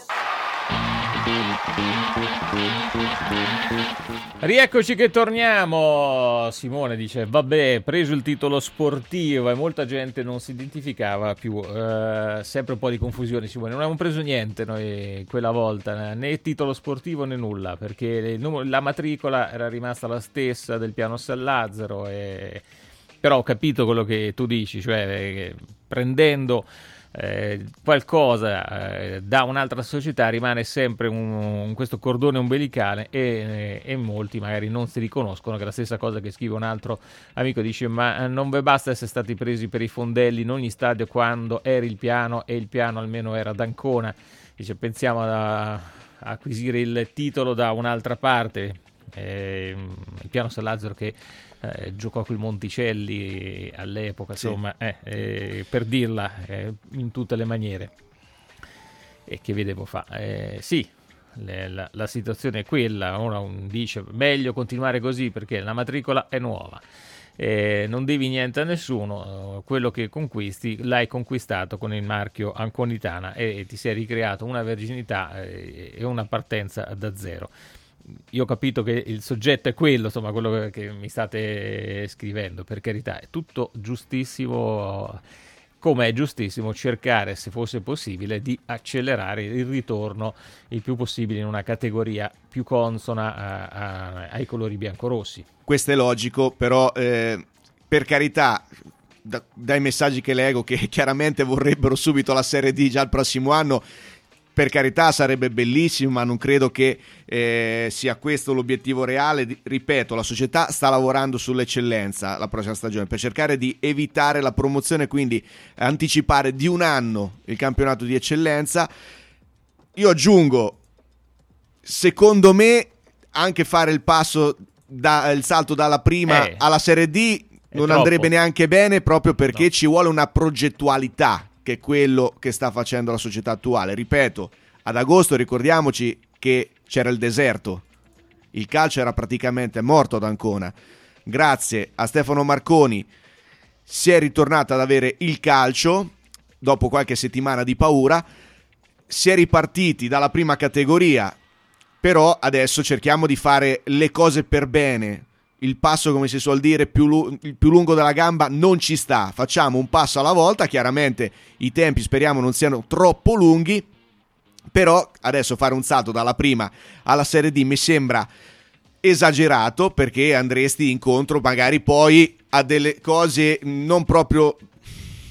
Rieccoci che torniamo. Simone dice vabbè, preso il titolo sportivo e molta gente non si identificava più, sempre un po' di confusione. Simone, non abbiamo preso niente noi quella volta, né titolo sportivo né nulla, perché la matricola era rimasta la stessa del piano San Lazzaro, però ho capito quello che tu dici, cioè prendendo qualcosa da un'altra società rimane sempre questo cordone ombelicale e molti magari non si riconoscono, che è la stessa cosa che scrive un altro amico, dice ma non vi basta essere stati presi per i fondelli in ogni stadio quando eri il piano e il piano almeno era ad Ancona, dice pensiamo a acquisire il titolo da un'altra parte, il piano San Lazzaro che giocò con i Monticelli all'epoca, sì. Insomma, per dirla in tutte le maniere, e che vedevo fa. Sì, la situazione è quella, uno dice meglio continuare così perché la matricola è nuova, non devi niente a nessuno, quello che conquisti l'hai conquistato con il marchio Anconitana e ti sei ricreato una verginità e una partenza da zero. Io ho capito che il soggetto è quello, insomma, quello che mi state scrivendo, per carità, è tutto giustissimo, come è giustissimo cercare, se fosse possibile, di accelerare il ritorno il più possibile in una categoria più consona ai colori biancorossi. Questo è logico, però per carità, dai messaggi che leggo, che chiaramente vorrebbero subito la Serie D già il prossimo anno, per carità sarebbe bellissimo, ma non credo che sia questo l'obiettivo reale. Ripeto, la società sta lavorando sull'eccellenza la prossima stagione per cercare di evitare la promozione, quindi anticipare di un anno il campionato di eccellenza. Io aggiungo, secondo me, anche fare il passo il salto dalla prima alla Serie D non andrebbe neanche bene, proprio perché ci vuole una progettualità, che è quello che sta facendo la società attuale. Ripeto, ad agosto ricordiamoci che c'era il deserto, il calcio era praticamente morto ad Ancona. Grazie a Stefano Marconi si è ritornato ad avere il calcio dopo qualche settimana di paura, si è ripartiti dalla prima categoria, però adesso cerchiamo di fare le cose per bene. Il passo, come si suol dire, il più lungo della gamba non ci sta. Facciamo un passo alla volta, chiaramente i tempi speriamo non siano troppo lunghi, però adesso fare un salto dalla prima alla Serie D mi sembra esagerato, perché andresti incontro magari poi a delle cose non proprio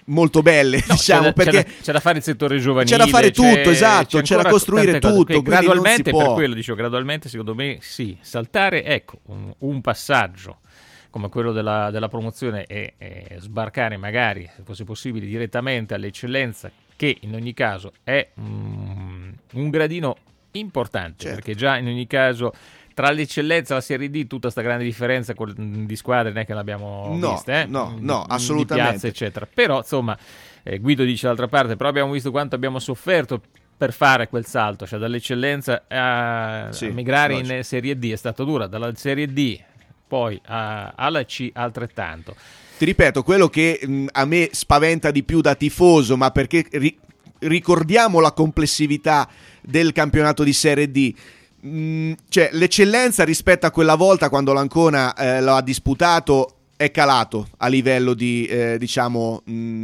molto belle, diciamo, perché c'è da fare il settore giovanile, c'è da fare tutto, esatto, c'è da costruire tutto, gradualmente, per quello dicevo, gradualmente secondo me sì, saltare, ecco, un passaggio come quello della promozione e sbarcare magari, se fosse possibile, direttamente all'eccellenza, che in ogni caso è un gradino importante, certo. Perché già in ogni caso tra l'eccellenza e la Serie D tutta sta grande differenza di squadre non è che l'abbiamo vista, no, assolutamente, di piazze, eccetera. Però insomma, Guido dice d'altra parte, però abbiamo visto quanto abbiamo sofferto per fare quel salto, cioè dall'eccellenza a migrare in Serie D è stato dura, dalla Serie D poi alla C altrettanto. Ti ripeto, quello che a me spaventa di più da tifoso, ma perché ricordiamo la complessività del campionato di Serie D, cioè l'eccellenza rispetto a quella volta quando l'Ancona lo ha disputato è calato a livello di diciamo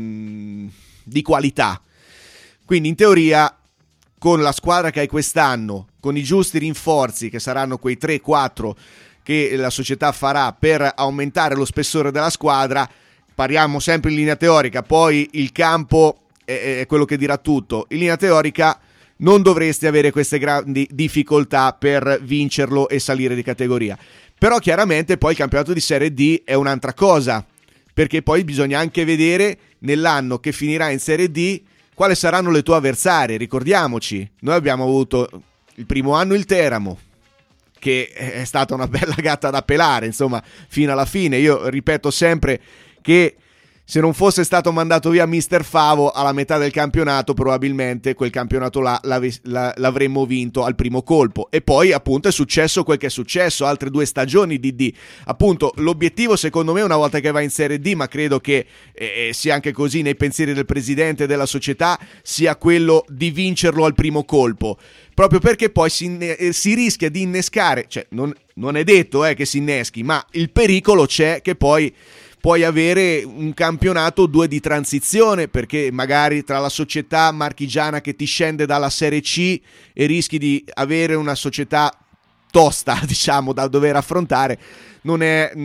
di qualità, quindi in teoria con la squadra che hai quest'anno, con i giusti rinforzi che saranno quei 3-4 che la società farà per aumentare lo spessore della squadra, parliamo sempre in linea teorica, poi il campo è quello che dirà tutto, in linea teorica non dovresti avere queste grandi difficoltà per vincerlo e salire di categoria. Però chiaramente poi il campionato di Serie D è un'altra cosa, perché poi bisogna anche vedere nell'anno che finirà in Serie D quali saranno le tue avversarie. Ricordiamoci, noi abbiamo avuto il primo anno il Teramo, che è stata una bella gatta da pelare, insomma, fino alla fine. Io ripeto sempre che se non fosse stato mandato via Mister Favo alla metà del campionato, probabilmente quel campionato là l'avremmo vinto al primo colpo. E poi appunto è successo quel che è successo, altre 2 stagioni di D. Appunto l'obiettivo secondo me una volta che va in Serie D, ma credo che sia anche così nei pensieri del presidente della società, sia quello di vincerlo al primo colpo, proprio perché poi si rischia di innescare, cioè non è detto che si inneschi, ma il pericolo c'è che poi puoi avere un campionato 2 di transizione, perché magari tra la società marchigiana che ti scende dalla Serie C e rischi di avere una società tosta, diciamo, da dover affrontare, non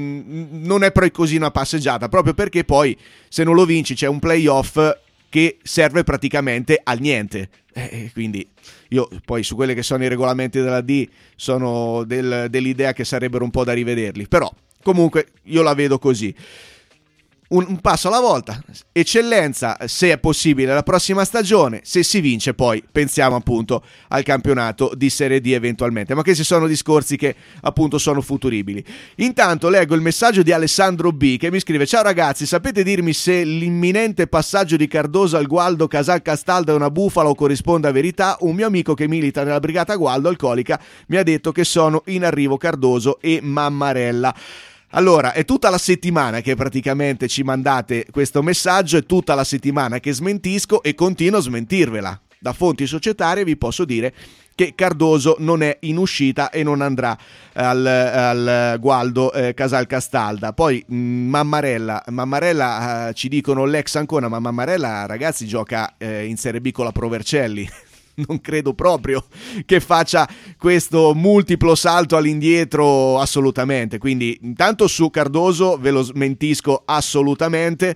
è poi così una passeggiata, proprio perché poi se non lo vinci c'è un playoff che serve praticamente al niente. Quindi io poi su quelli che sono i regolamenti della D sono dell'idea che sarebbero un po' da rivederli, però comunque io la vedo così. Un passo alla volta, eccellenza se è possibile la prossima stagione, se si vince poi pensiamo appunto al campionato di Serie D eventualmente, ma questi sono discorsi che appunto sono futuribili. Intanto leggo il messaggio di Alessandro B che mi scrive: ciao ragazzi, sapete dirmi se l'imminente passaggio di Cardoso al Gualdo Casal Castaldo è una bufala o corrisponde a verità? Un mio amico che milita nella brigata Gualdo alcolica mi ha detto che sono in arrivo Cardoso e Mammarella. Allora, è tutta la settimana che praticamente ci mandate questo messaggio, è tutta la settimana che smentisco e continuo a smentirvela. Da fonti societarie vi posso dire che Cardoso non è in uscita e non andrà al Gualdo Casal Castalda. Poi Mammarella ci dicono l'ex Ancona, ma Mammarella ragazzi gioca in Serie B con la Pro Vercelli. Non credo proprio che faccia questo multiplo salto all'indietro assolutamente, quindi intanto su Cardoso ve lo smentisco assolutamente,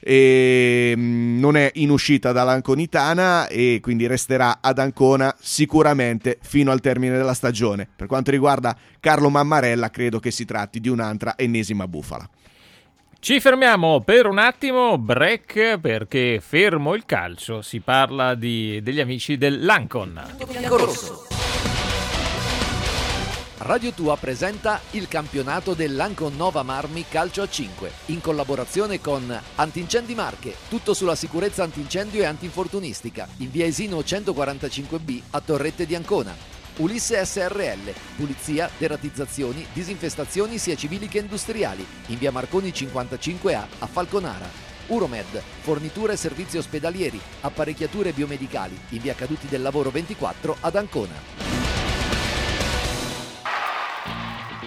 non è in uscita dall'Anconitana e quindi resterà ad Ancona sicuramente fino al termine della stagione. Per quanto riguarda Carlo Mammarella credo che si tratti di un'altra ennesima bufala. Ci fermiamo per un attimo, break, perché fermo il calcio, si parla degli amici dell'Ancon. Biancorosso. Radio Tua presenta il campionato dell'Ancon Nova Marmi Calcio a 5 in collaborazione con Antincendi Marche, tutto sulla sicurezza antincendio e antinfortunistica, in via Esino 145B a Torrette di Ancona. Ulisse SRL, pulizia, deratizzazioni, disinfestazioni sia civili che industriali, in via Marconi 55A a Falconara. Uromed, forniture e servizi ospedalieri, apparecchiature biomedicali, in via Caduti del Lavoro 24 ad Ancona.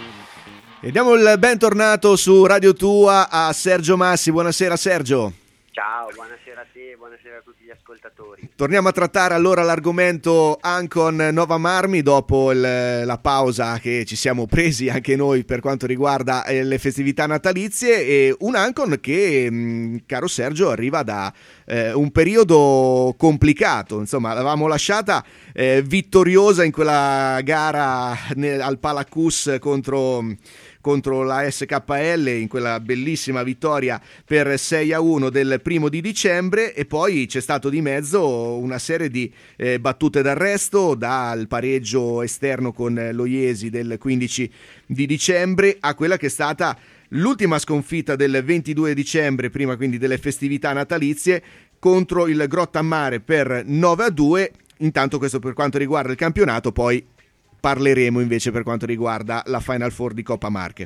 E diamo il bentornato su Radio Tua a Sergio Massi. Buonasera Sergio. Ciao, buonasera a te, buonasera a tutti gli ascoltatori. Torniamo a trattare allora l'argomento Ancon Nova Marmi dopo la pausa che ci siamo presi anche noi per quanto riguarda le festività natalizie, e un Ancon che, caro Sergio, arriva da un periodo complicato. Insomma, l'avevamo lasciata vittoriosa in quella gara al Palacus contro la SKL, in quella bellissima vittoria per 6-1 del 1 di dicembre, e poi c'è stato di mezzo una serie di battute d'arresto, dal pareggio esterno con lo Iesi del 15 di dicembre a quella che è stata l'ultima sconfitta del 22 dicembre, prima quindi delle festività natalizie, contro il Grottammare per 9-2. Intanto questo per quanto riguarda il campionato, poi parleremo invece per quanto riguarda la Final Four di Coppa Marche.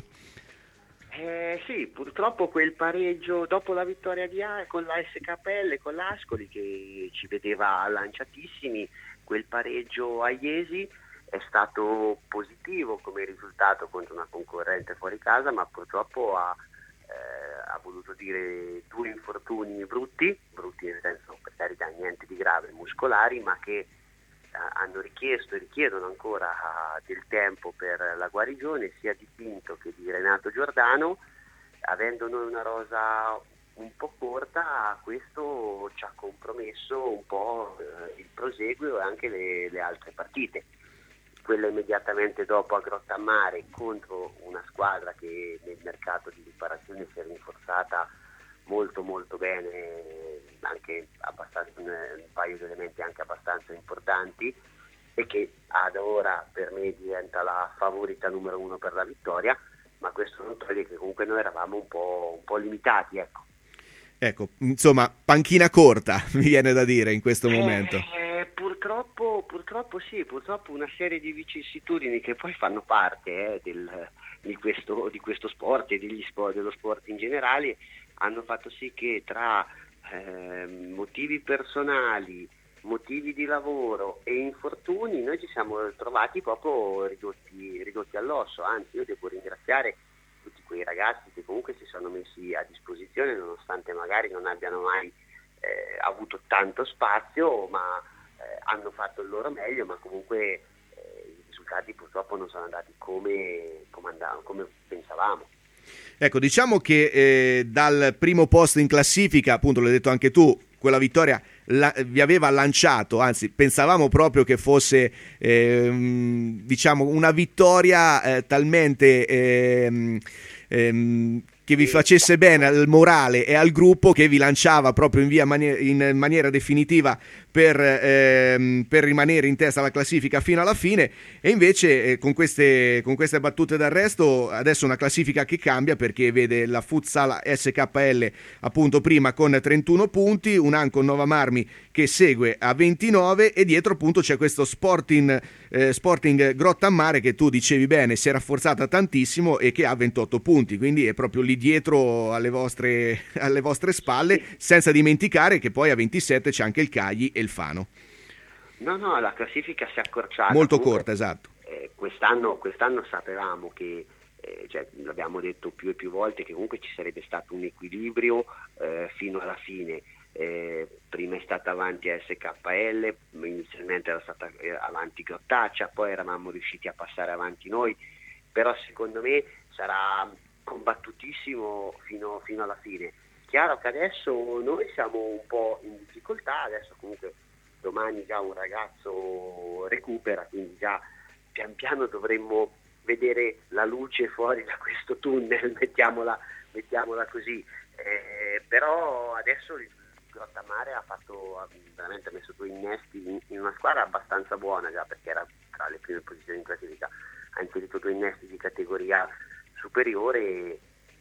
Sì, purtroppo quel pareggio dopo la vittoria con la SKL, con l'Ascoli, che ci vedeva lanciatissimi, quel pareggio a Iesi è stato positivo come risultato contro una concorrente fuori casa, ma purtroppo ha voluto dire 2 infortuni brutti nel senso, per carità, niente di grave, muscolari, ma che hanno richiesto e richiedono ancora del tempo per la guarigione, sia di Pinto che di Renato Giordano. Avendo noi una rosa un po' corta, questo ci ha compromesso un po' il proseguo e anche le altre partite. Quella immediatamente dopo a Grottammare contro una squadra che nel mercato di riparazione si è rinforzata molto molto bene, anche abbastanza, un paio di elementi anche abbastanza importanti, e che ad ora per me diventa la favorita numero 1 per la vittoria, ma questo non toglie che comunque noi eravamo un po' limitati, ecco, insomma, panchina corta mi viene da dire in questo momento. Purtroppo sì, purtroppo una serie di vicissitudini che poi fanno parte di questo sport e dello sport in generale hanno fatto sì che tra motivi personali, motivi di lavoro e infortuni noi ci siamo trovati proprio ridotti all'osso. Anzi, io devo ringraziare tutti quei ragazzi che comunque si sono messi a disposizione, nonostante magari non abbiano mai avuto tanto spazio, ma hanno fatto il loro meglio, ma comunque i risultati purtroppo non sono andati come pensavamo. Ecco, diciamo che dal primo posto in classifica, appunto l'hai detto anche tu, quella vittoria vi aveva lanciato, anzi pensavamo proprio che fosse diciamo una vittoria talmente che vi facesse bene al morale e al gruppo, che vi lanciava proprio in maniera definitiva per rimanere in testa alla classifica fino alla fine, e invece con queste battute d'arresto adesso una classifica che cambia, perché vede la Futsal SKL appunto prima con 31 punti, un Ancon Nova Marmi che segue a 29, e dietro appunto c'è questo Sporting Grottammare che tu dicevi bene si è rafforzata tantissimo e che ha 28 punti, quindi è proprio lì dietro alle vostre spalle, senza dimenticare che poi a 27 c'è anche il Cagli e il Fano. No, la classifica si è accorciata. Molto comunque, corta, esatto. Quest'anno sapevamo che, l'abbiamo detto più e più volte, che comunque ci sarebbe stato un equilibrio fino alla fine. Prima è stata avanti SKL, inizialmente era stata avanti Grottaccia, poi eravamo riusciti a passare avanti noi, però secondo me sarà combattutissimo fino alla fine. Chiaro che adesso noi siamo un po' in difficoltà, adesso comunque domani già un ragazzo recupera, quindi già pian piano dovremmo vedere la luce fuori da questo tunnel, mettiamola così, però adesso il Grottammare ha veramente messo 2 innesti in una squadra abbastanza buona, già perché era tra le prime posizioni in classifica, ha inserito 2 innesti di categoria superiore.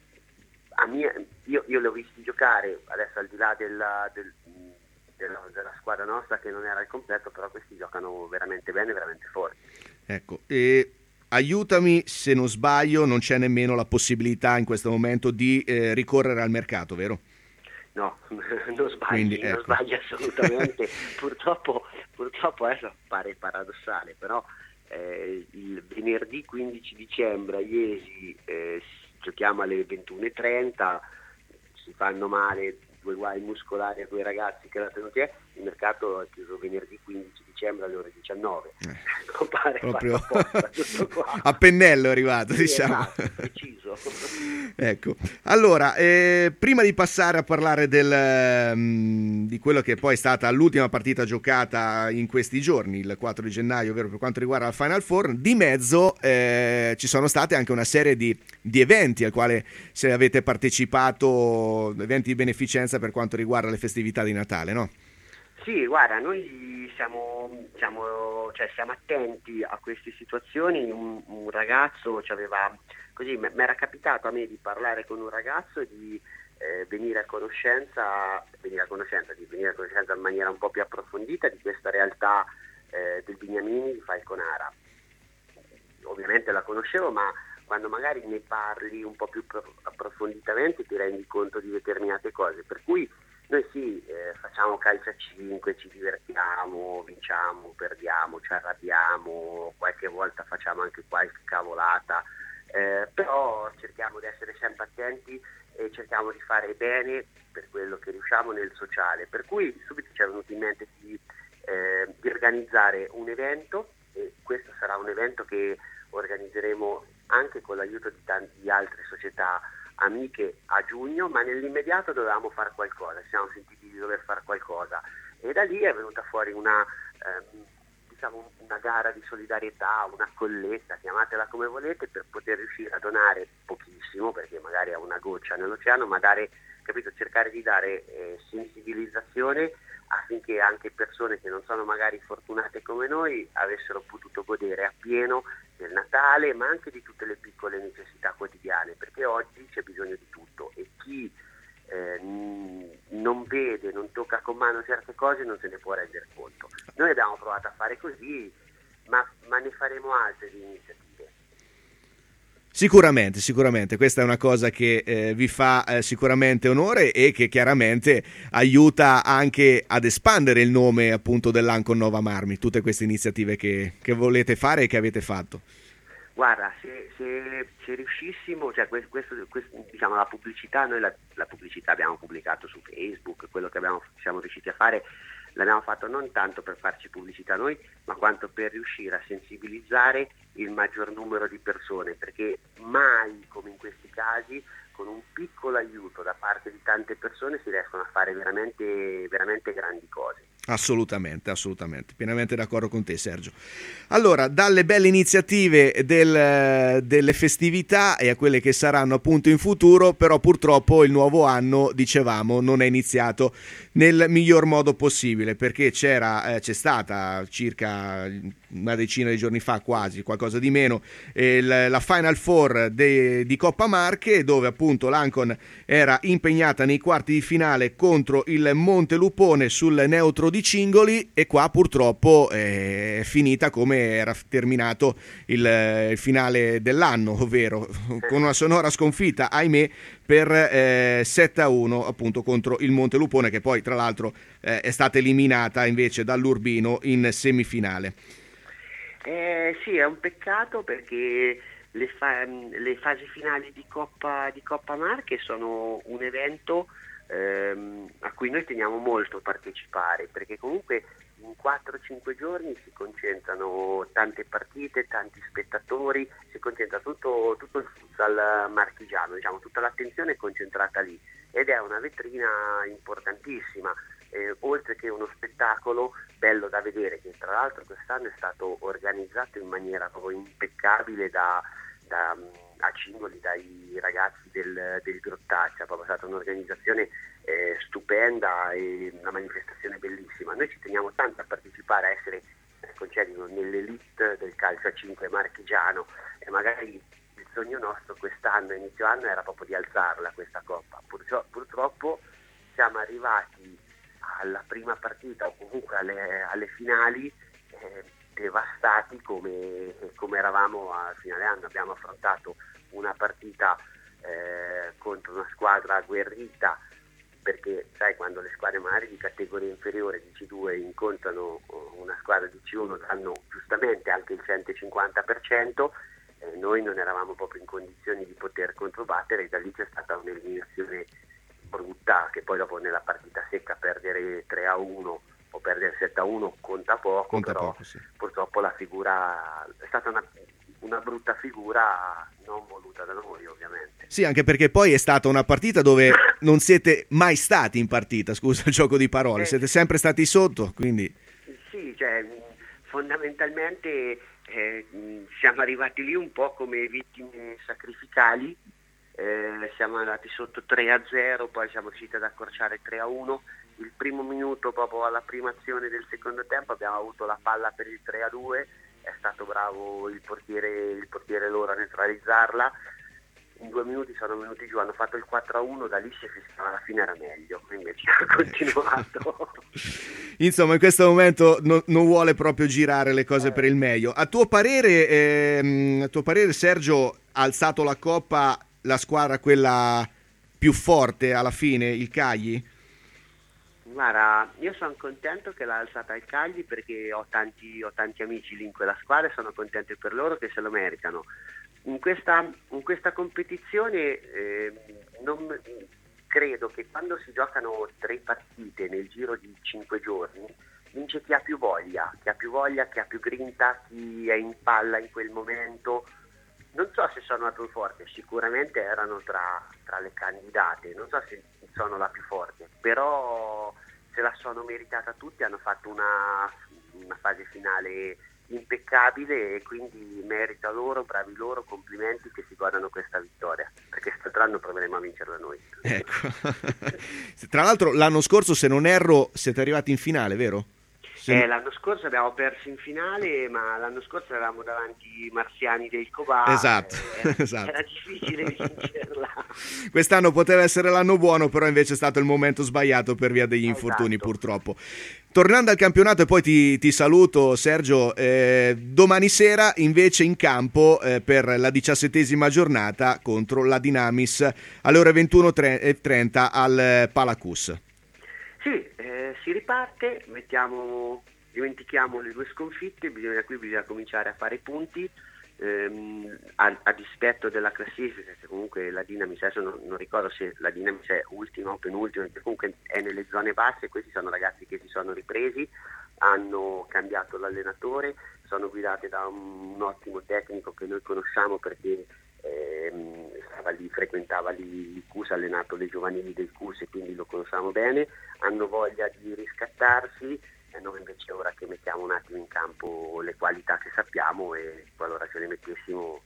Io li ho visti giocare, adesso al di là della squadra nostra che non era al completo, però questi giocano veramente bene, veramente forti. Ecco, aiutami se non sbaglio, non c'è nemmeno la possibilità in questo momento di ricorrere al mercato, vero? No, non sbagli, quindi, ecco. Non sbagli assolutamente. purtroppo adesso pare paradossale, però il venerdì 15 dicembre a Iesi giochiamo alle 21:30, si fanno male due guai muscolari a due ragazzi che erano tenuti, il mercato è chiuso venerdì 15 dicembre alle ore 19. Proprio a pennello è arrivato, sì, diciamo. Esatto, preciso. Ecco, allora, prima di passare a parlare di quello che poi è stata l'ultima partita giocata in questi giorni, il 4 di gennaio, ovvero per quanto riguarda la Final Four, di mezzo ci sono state anche una serie di eventi al quale se avete partecipato, eventi di beneficenza per quanto riguarda le festività di Natale, no? Sì, guarda, noi siamo attenti a queste situazioni. Un ragazzo ci aveva, così mi era capitato a me di parlare con un ragazzo e di venire a conoscenza in maniera un po' più approfondita di questa realtà del Bignamini di Falconara. Ovviamente la conoscevo, ma quando magari ne parli un po' più approfonditamente ti rendi conto di determinate cose, per cui noi sì, facciamo calcio a 5, ci divertiamo, vinciamo, perdiamo, ci arrabbiamo, qualche volta facciamo anche qualche cavolata, però cerchiamo di essere sempre attenti e cerchiamo di fare bene per quello che riusciamo nel sociale, per cui subito ci è venuto in mente di organizzare un evento, e questo sarà un evento che organizzeremo anche con l'aiuto di tante altre società amiche a giugno, ma nell'immediato dovevamo fare qualcosa, ci siamo sentiti di dover fare qualcosa e da lì è venuta fuori una gara di solidarietà, una colletta, chiamatela come volete, per poter riuscire a donare pochissimo, perché magari è una goccia nell'oceano, ma cercare di dare sensibilizzazione affinché anche persone che non sono magari fortunate come noi avessero potuto godere appieno del Natale, ma anche di tutte le piccole necessità quotidiane, perché oggi c'è bisogno di tutto e chi non vede, non tocca con mano certe cose non se ne può rendere conto. Noi abbiamo provato a fare così, ma ne faremo altre di iniziative. Sicuramente, questa è una cosa che vi fa sicuramente onore e che chiaramente aiuta anche ad espandere il nome appunto dell'Ancon Nova Marmi, tutte queste iniziative che volete fare e che avete fatto. Guarda, se riuscissimo, cioè questo, diciamo, la pubblicità, noi la pubblicità abbiamo pubblicato su Facebook, quello che siamo riusciti a fare l'abbiamo fatto non tanto per farci pubblicità noi, ma quanto per riuscire a sensibilizzare il maggior numero di persone, perché mai come in questi casi con un piccolo aiuto da parte di tante persone si riescono a fare veramente, veramente grandi cose. Assolutamente, pienamente d'accordo con te, Sergio. Allora, dalle belle iniziative delle festività e a quelle che saranno appunto in futuro, però purtroppo il nuovo anno, dicevamo, non è iniziato nel miglior modo possibile, perché c'è stata circa una decina di giorni fa, quasi qualcosa di meno, la Final Four di Coppa Marche, dove appunto l'Ancon era impegnata nei quarti di finale contro il Montelupone sul neutro di Cingoli, e qua purtroppo è finita come era terminato il finale dell'anno, ovvero con una sonora sconfitta, ahimè, per 7-1 appunto contro il Montelupone, che poi tra l'altro è stata eliminata invece dall'Urbino in semifinale. Sì, è un peccato, perché le fasi finali di Coppa Marche sono un evento a cui noi teniamo molto a partecipare, perché comunque in 4-5 giorni si concentrano tante partite, tanti spettatori, si concentra tutto il futsal marchigiano, diciamo, tutta l'attenzione è concentrata lì, ed è una vetrina importantissima, oltre che uno spettacolo bello da vedere, che tra l'altro quest'anno è stato organizzato in maniera proprio impeccabile a Cingoli dai ragazzi del Grottaccia. È proprio stata un'organizzazione stupenda e una manifestazione bellissima. Noi ci teniamo tanto a partecipare, a essere, concedino, nell'elite del calcio a 5 marchigiano, e magari il sogno nostro quest'anno, inizio anno, era proprio di alzarla questa coppa. Purtroppo siamo arrivati alla prima partita, o comunque alle finali, devastati come eravamo a fine anno. Abbiamo affrontato una partita contro una squadra agguerrita, perché sai, quando le squadre magari di categoria inferiore di C2 incontrano una squadra di C1 danno giustamente anche il 150%, noi non eravamo proprio in condizioni di poter controbattere, e da lì c'è stata un'eliminazione brutta, che poi dopo nella partita secca perdere 3-1 o perdere 7-1 conta poco, sì. Purtroppo la figura è stata una brutta figura, non voluta da noi ovviamente. Sì, anche perché poi è stata una partita dove non siete mai stati in partita, scusa il gioco di parole, siete sempre stati sotto, quindi... Sì, cioè fondamentalmente siamo arrivati lì un po' come vittime sacrificali, siamo andati sotto 3-0, poi siamo riusciti ad accorciare 3-1, il primo minuto proprio alla prima azione del secondo tempo abbiamo avuto la palla per il 3-2, è stato bravo il portiere loro a neutralizzarla, in 2 minuti sono venuti giù, hanno fatto il 4-1, da lì si fischiava, alla fine era meglio, invece ha continuato. Insomma, in questo momento non vuole proprio girare le cose per il meglio. A tuo parere, Sergio, ha alzato la coppa la squadra quella più forte alla fine, il Cagli? Guarda, io sono contento che l'ha alzata il Cagli perché ho tanti amici lì in quella squadra e sono contento per loro che se lo meritano. In questa competizione non credo che quando si giocano 3 partite nel giro di 5 giorni vince chi ha più voglia, chi ha più grinta, chi è in palla in quel momento. Non so se sono la più forte, sicuramente erano tra le candidate, non so se sono la più forte, però se la sono meritata tutti, hanno fatto una fase finale impeccabile e quindi merita loro, bravi loro, complimenti, che si godano questa vittoria, perché quest'anno proveremo a vincerla noi. Ecco. Tra l'altro l'anno scorso, se non erro, siete arrivati in finale, vero? L'anno scorso abbiamo perso in finale, ma l'anno scorso eravamo davanti ai marziani del Cobà. Esatto. Era difficile vincerla. Quest'anno poteva essere l'anno buono, però invece è stato il momento sbagliato per via degli infortuni, purtroppo. Tornando al campionato, e poi ti saluto, Sergio, domani sera invece in campo per la 17ª giornata contro la Dynamis alle ore 21:30 al Palacus. Sì, si riparte, dimentichiamo le 2 sconfitte, bisogna cominciare a fare punti, a dispetto della classifica, che comunque la Dynamis, adesso non ricordo se la Dynamis è ultima o penultima, comunque è nelle zone basse. Questi sono ragazzi che si sono ripresi, hanno cambiato l'allenatore, sono guidati da un ottimo tecnico che noi conosciamo perché frequentava il CUS, ha allenato le giovanili del CUS e quindi lo conosciamo bene, hanno voglia di riscattarsi e noi invece ora che mettiamo un attimo in campo le qualità che sappiamo, e qualora ce le mettessimo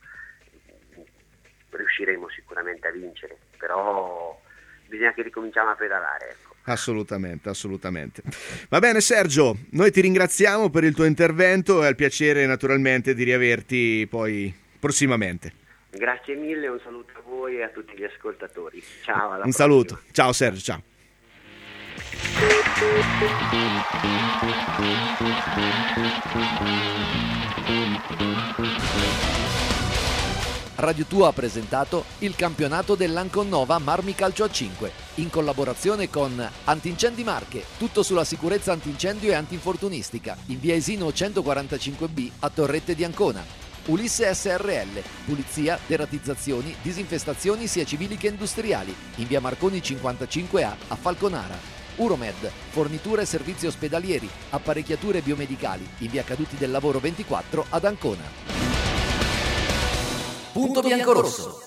riusciremo sicuramente a vincere, però bisogna che ricominciamo a pedalare, ecco. Assolutamente. Va bene Sergio, noi ti ringraziamo per il tuo intervento e al piacere naturalmente di riaverti poi prossimamente. Grazie mille, un saluto a voi e a tutti gli ascoltatori. Ciao, alla un prossima. Saluto, ciao Sergio, ciao. Radio Tua ha presentato il campionato dell'Anconnova Marmi Calcio a 5 in collaborazione con Antincendi Marche, tutto sulla sicurezza antincendio e antinfortunistica in via Esino 145B a Torrette di Ancona. Ulisse SRL, pulizia, deratizzazioni, disinfestazioni sia civili che industriali in via Marconi 55A a Falconara. Uromed, forniture e servizi ospedalieri, apparecchiature biomedicali in via Caduti del Lavoro 24 ad Ancona. Punto Biancorosso.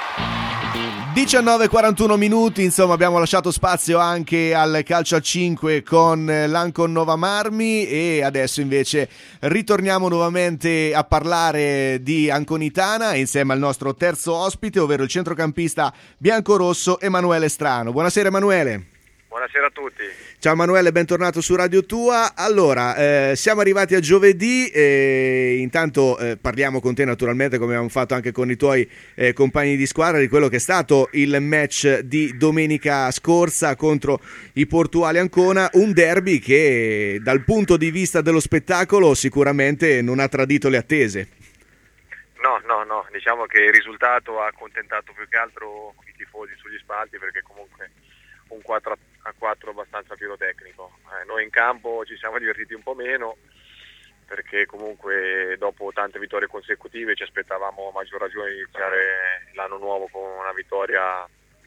19:41 minuti, insomma abbiamo lasciato spazio anche al calcio a 5 con l'Anconnova Marmi e adesso invece ritorniamo nuovamente a parlare di Anconitana insieme al nostro terzo ospite, ovvero il centrocampista biancorosso Emanuele Strano. Buonasera Emanuele. Buonasera a tutti. Ciao Emanuele, bentornato su Radio Tua. Allora, siamo arrivati a giovedì e intanto parliamo con te naturalmente, come abbiamo fatto anche con i tuoi compagni di squadra, di quello che è stato il match di domenica scorsa contro i Portuali Ancona, un derby che dal punto di vista dello spettacolo sicuramente non ha tradito le attese. No, diciamo che il risultato ha accontentato più che altro i tifosi sugli spalti, perché comunque un 4-4 abbastanza pirotecnico. Noi in campo ci siamo divertiti un po' meno, perché comunque dopo tante vittorie consecutive ci aspettavamo a maggior ragione di iniziare l'anno nuovo con una vittoria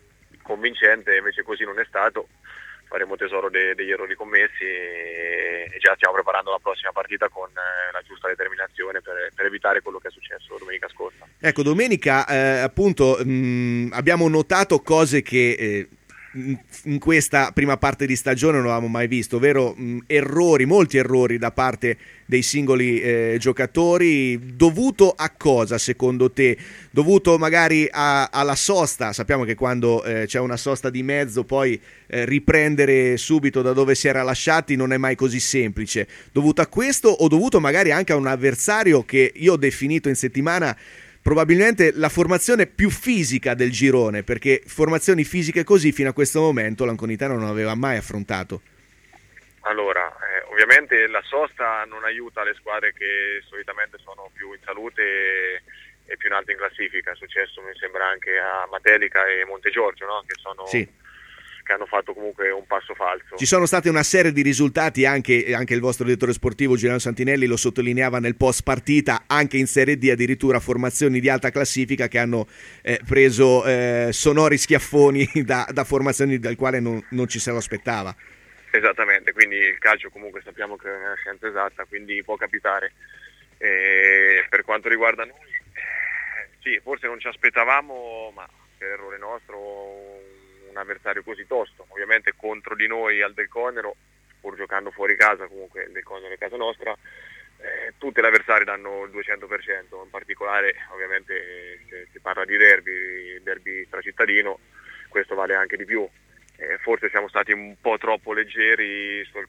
convincente, invece così non è stato. Faremo tesoro degli errori commessi e già stiamo preparando la prossima partita con la giusta determinazione per evitare quello che è successo domenica scorsa. Ecco, domenica appunto abbiamo notato cose che in questa prima parte di stagione non avevamo mai visto, ovvero molti errori da parte dei singoli giocatori. Dovuto a cosa secondo te? Dovuto magari alla sosta? Sappiamo che quando c'è una sosta di mezzo poi riprendere subito da dove si era lasciati non è mai così semplice. Dovuto a questo o dovuto magari anche a un avversario che io ho definito in settimana probabilmente la formazione più fisica del girone, perché formazioni fisiche così fino a questo momento l'Anconitana non aveva mai affrontato? Allora, ovviamente la sosta non aiuta le squadre che solitamente sono più in salute e più in alto in classifica. È successo, mi sembra, anche a Matelica e Montegiorgio, no? Che hanno fatto comunque un passo falso. Ci sono state una serie di risultati, anche il vostro direttore sportivo Giuliano Santinelli lo sottolineava nel post partita, anche in Serie D addirittura formazioni di alta classifica che hanno preso sonori schiaffoni da formazioni dal quale non ci se lo aspettava. Esattamente, quindi il calcio comunque sappiamo che è una scienza esatta, quindi può capitare. Per quanto riguarda noi, sì, forse non ci aspettavamo, ma per errore nostro, un avversario così tosto. Ovviamente contro di noi al Del Conero, pur giocando fuori casa, comunque il Del Conero è casa nostra, tutti gli avversari danno il 200%, in particolare ovviamente se si parla di derby stracittadino, questo vale anche di più. Forse siamo stati un po' troppo leggeri su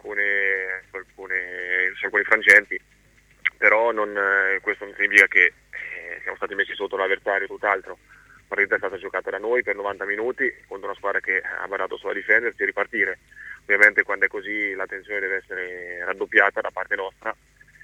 alcuni frangenti, però questo non significa che siamo stati messi sotto l'avversario, tutt'altro. La partita è stata giocata da noi per 90 minuti contro una squadra che ha badato solo a difendersi e ripartire. Ovviamente quando è così la tensione deve essere raddoppiata da parte nostra,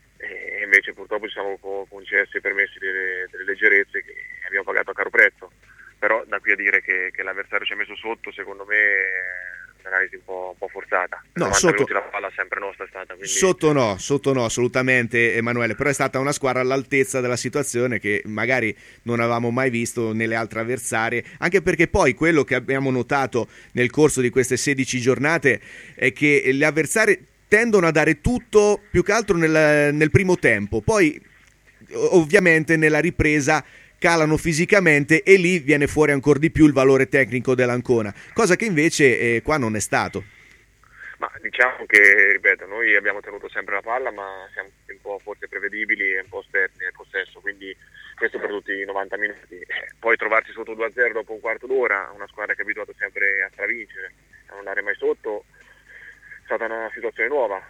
e invece purtroppo ci siamo concessi e permessi delle leggerezze che abbiamo pagato a caro prezzo. Però da qui a dire che l'avversario ci ha messo sotto, secondo me è un'analisi un po' forzata. No, 90 minuti la palla sempre nostra è stata. Quindi... Sotto no, assolutamente Emanuele, però è stata una squadra all'altezza della situazione che magari non avevamo mai visto nelle altre avversarie, anche perché poi quello che abbiamo notato nel corso di queste 16 giornate è che gli avversari tendono a dare tutto più che altro nel primo tempo, poi ovviamente nella ripresa calano fisicamente e lì viene fuori ancora di più il valore tecnico dell'Ancona, cosa che invece qua non è stato. Ma diciamo che, ripeto, noi abbiamo tenuto sempre la palla, ma siamo un po' forse prevedibili e un po' esperti nel possesso, quindi questo per tutti i 90 minuti. Poi trovarsi sotto 2-0 dopo un quarto d'ora, una squadra che è abituata sempre a stravincere, a non andare mai sotto, è stata una situazione nuova,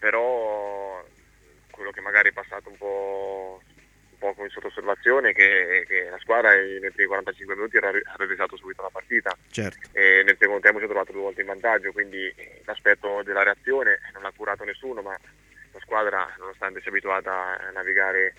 però quello che magari è passato un po' come sotto osservazione che la squadra nei primi 45 minuti ha realizzato subito la partita. Certo. E nel secondo tempo si è trovato 2 volte in vantaggio, quindi l'aspetto della reazione non ha curato nessuno, ma la squadra, nonostante sia abituata a navigare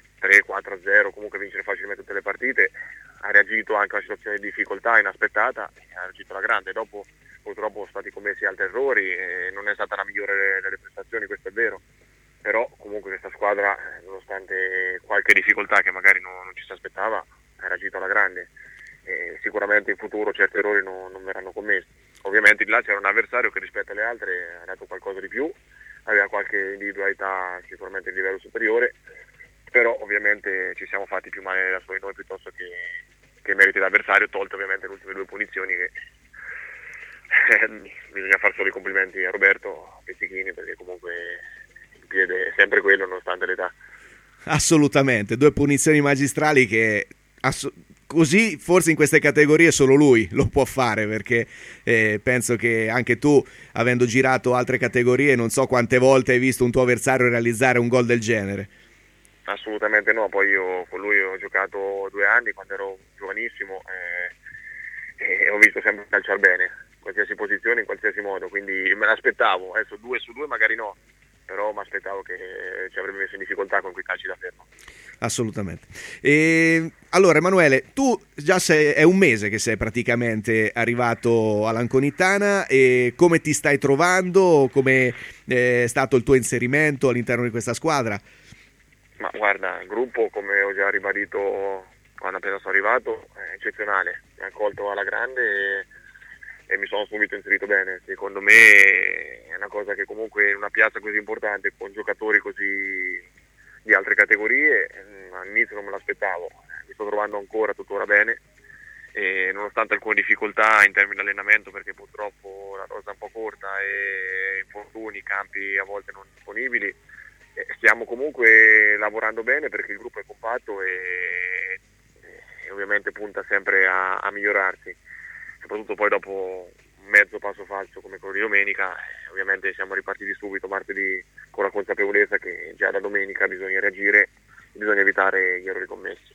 3-4-0, comunque vincere facilmente tutte le partite, ha reagito anche a una situazione di difficoltà inaspettata e ha reagito alla grande. Dopo purtroppo sono stati commessi altri errori e non è stata la migliore delle prestazioni, questo è vero. Però comunque questa squadra, nonostante qualche difficoltà che magari non ci si aspettava, ha reagito alla grande. E sicuramente in futuro certi errori non verranno commessi. Ovviamente di là c'era un avversario che rispetto alle altre ha dato qualcosa di più, aveva qualche individualità sicuramente di livello superiore, però ovviamente ci siamo fatti più male da soli noi piuttosto che meriti l'avversario, tolte ovviamente le ultime 2 punizioni che bisogna far solo i complimenti a Roberto Pizzichini, perché comunque piede è sempre quello nonostante l'età. Assolutamente, 2 punizioni magistrali che così forse in queste categorie solo lui lo può fare, perché penso che anche tu, avendo girato altre categorie, non so quante volte hai visto un tuo avversario realizzare un gol del genere. Assolutamente no, poi io con lui ho giocato 2 anni quando ero giovanissimo e ho visto sempre calciare bene, in qualsiasi posizione, in qualsiasi modo, quindi me l'aspettavo, adesso 2 su 2 magari no, però mi aspettavo che ci avrebbe messo in difficoltà con quei calci da fermo. Assolutamente. Allora Emanuele, tu già è un mese che sei praticamente arrivato all'Anconitana, e come ti stai trovando? Come è stato il tuo inserimento all'interno di questa squadra? Ma guarda, il gruppo, come ho già ribadito quando appena sono arrivato, è eccezionale, mi ha accolto alla grande e mi sono subito inserito bene. Secondo me è una cosa che comunque in una piazza così importante, con giocatori così di altre categorie, all'inizio non me l'aspettavo. Mi sto trovando ancora tuttora bene, e nonostante alcune difficoltà in termini di allenamento, perché purtroppo la rosa è un po' corta e infortuni, campi a volte non disponibili, stiamo comunque lavorando bene perché il gruppo è compatto e ovviamente punta sempre a migliorarsi, soprattutto poi dopo un mezzo passo falso come quello di domenica. Ovviamente siamo ripartiti subito martedì con la consapevolezza che già da domenica bisogna reagire, bisogna evitare gli errori commessi.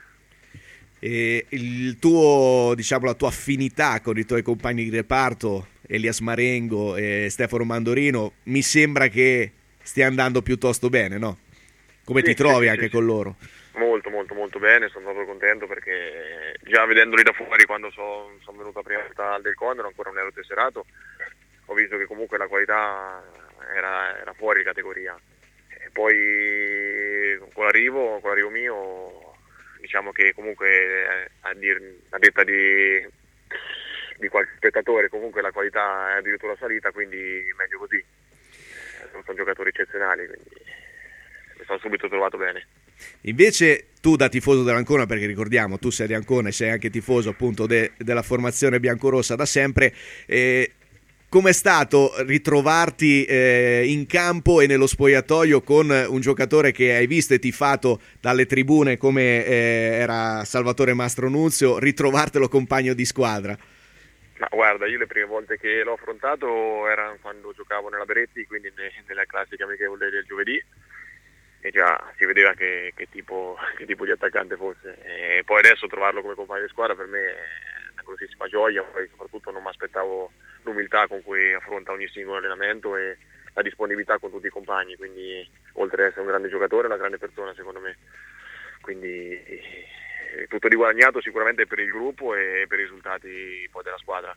E il tuo, diciamo, la tua affinità con i tuoi compagni di reparto, Elias Marengo e Stefano Mandorino, mi sembra che stia andando piuttosto bene, no? Come ti trovi anche con loro? Molto bene, sono proprio contento perché già vedendoli da fuori, quando sono venuto a prima volta al Del Condor, ancora non ero tesserato, ho visto che comunque la qualità era fuori categoria. E poi con l'arrivo mio, diciamo che comunque a detta di qualche spettatore, comunque la qualità è addirittura salita, quindi meglio così. Sono giocatori eccezionali, quindi mi sono subito trovato bene. Invece tu, da tifoso dell'Ancona, perché ricordiamo tu sei di Ancona e sei anche tifoso appunto della formazione biancorossa da sempre, com'è stato ritrovarti in campo e nello spogliatoio con un giocatore che hai visto e tifato dalle tribune come era Salvatore Mastronunzio, ritrovartelo compagno di squadra? Ma guarda, io le prime volte che l'ho affrontato erano quando giocavo nella Beretti, quindi nella classica amichevole del giovedì, e già si vedeva che tipo di attaccante fosse. E poi adesso trovarlo come compagno di squadra per me è una grossissima gioia, poi soprattutto non mi aspettavo l'umiltà con cui affronta ogni singolo allenamento e la disponibilità con tutti i compagni, quindi oltre ad essere un grande giocatore è una grande persona secondo me, quindi tutto di guadagnato sicuramente per il gruppo e per i risultati poi della squadra.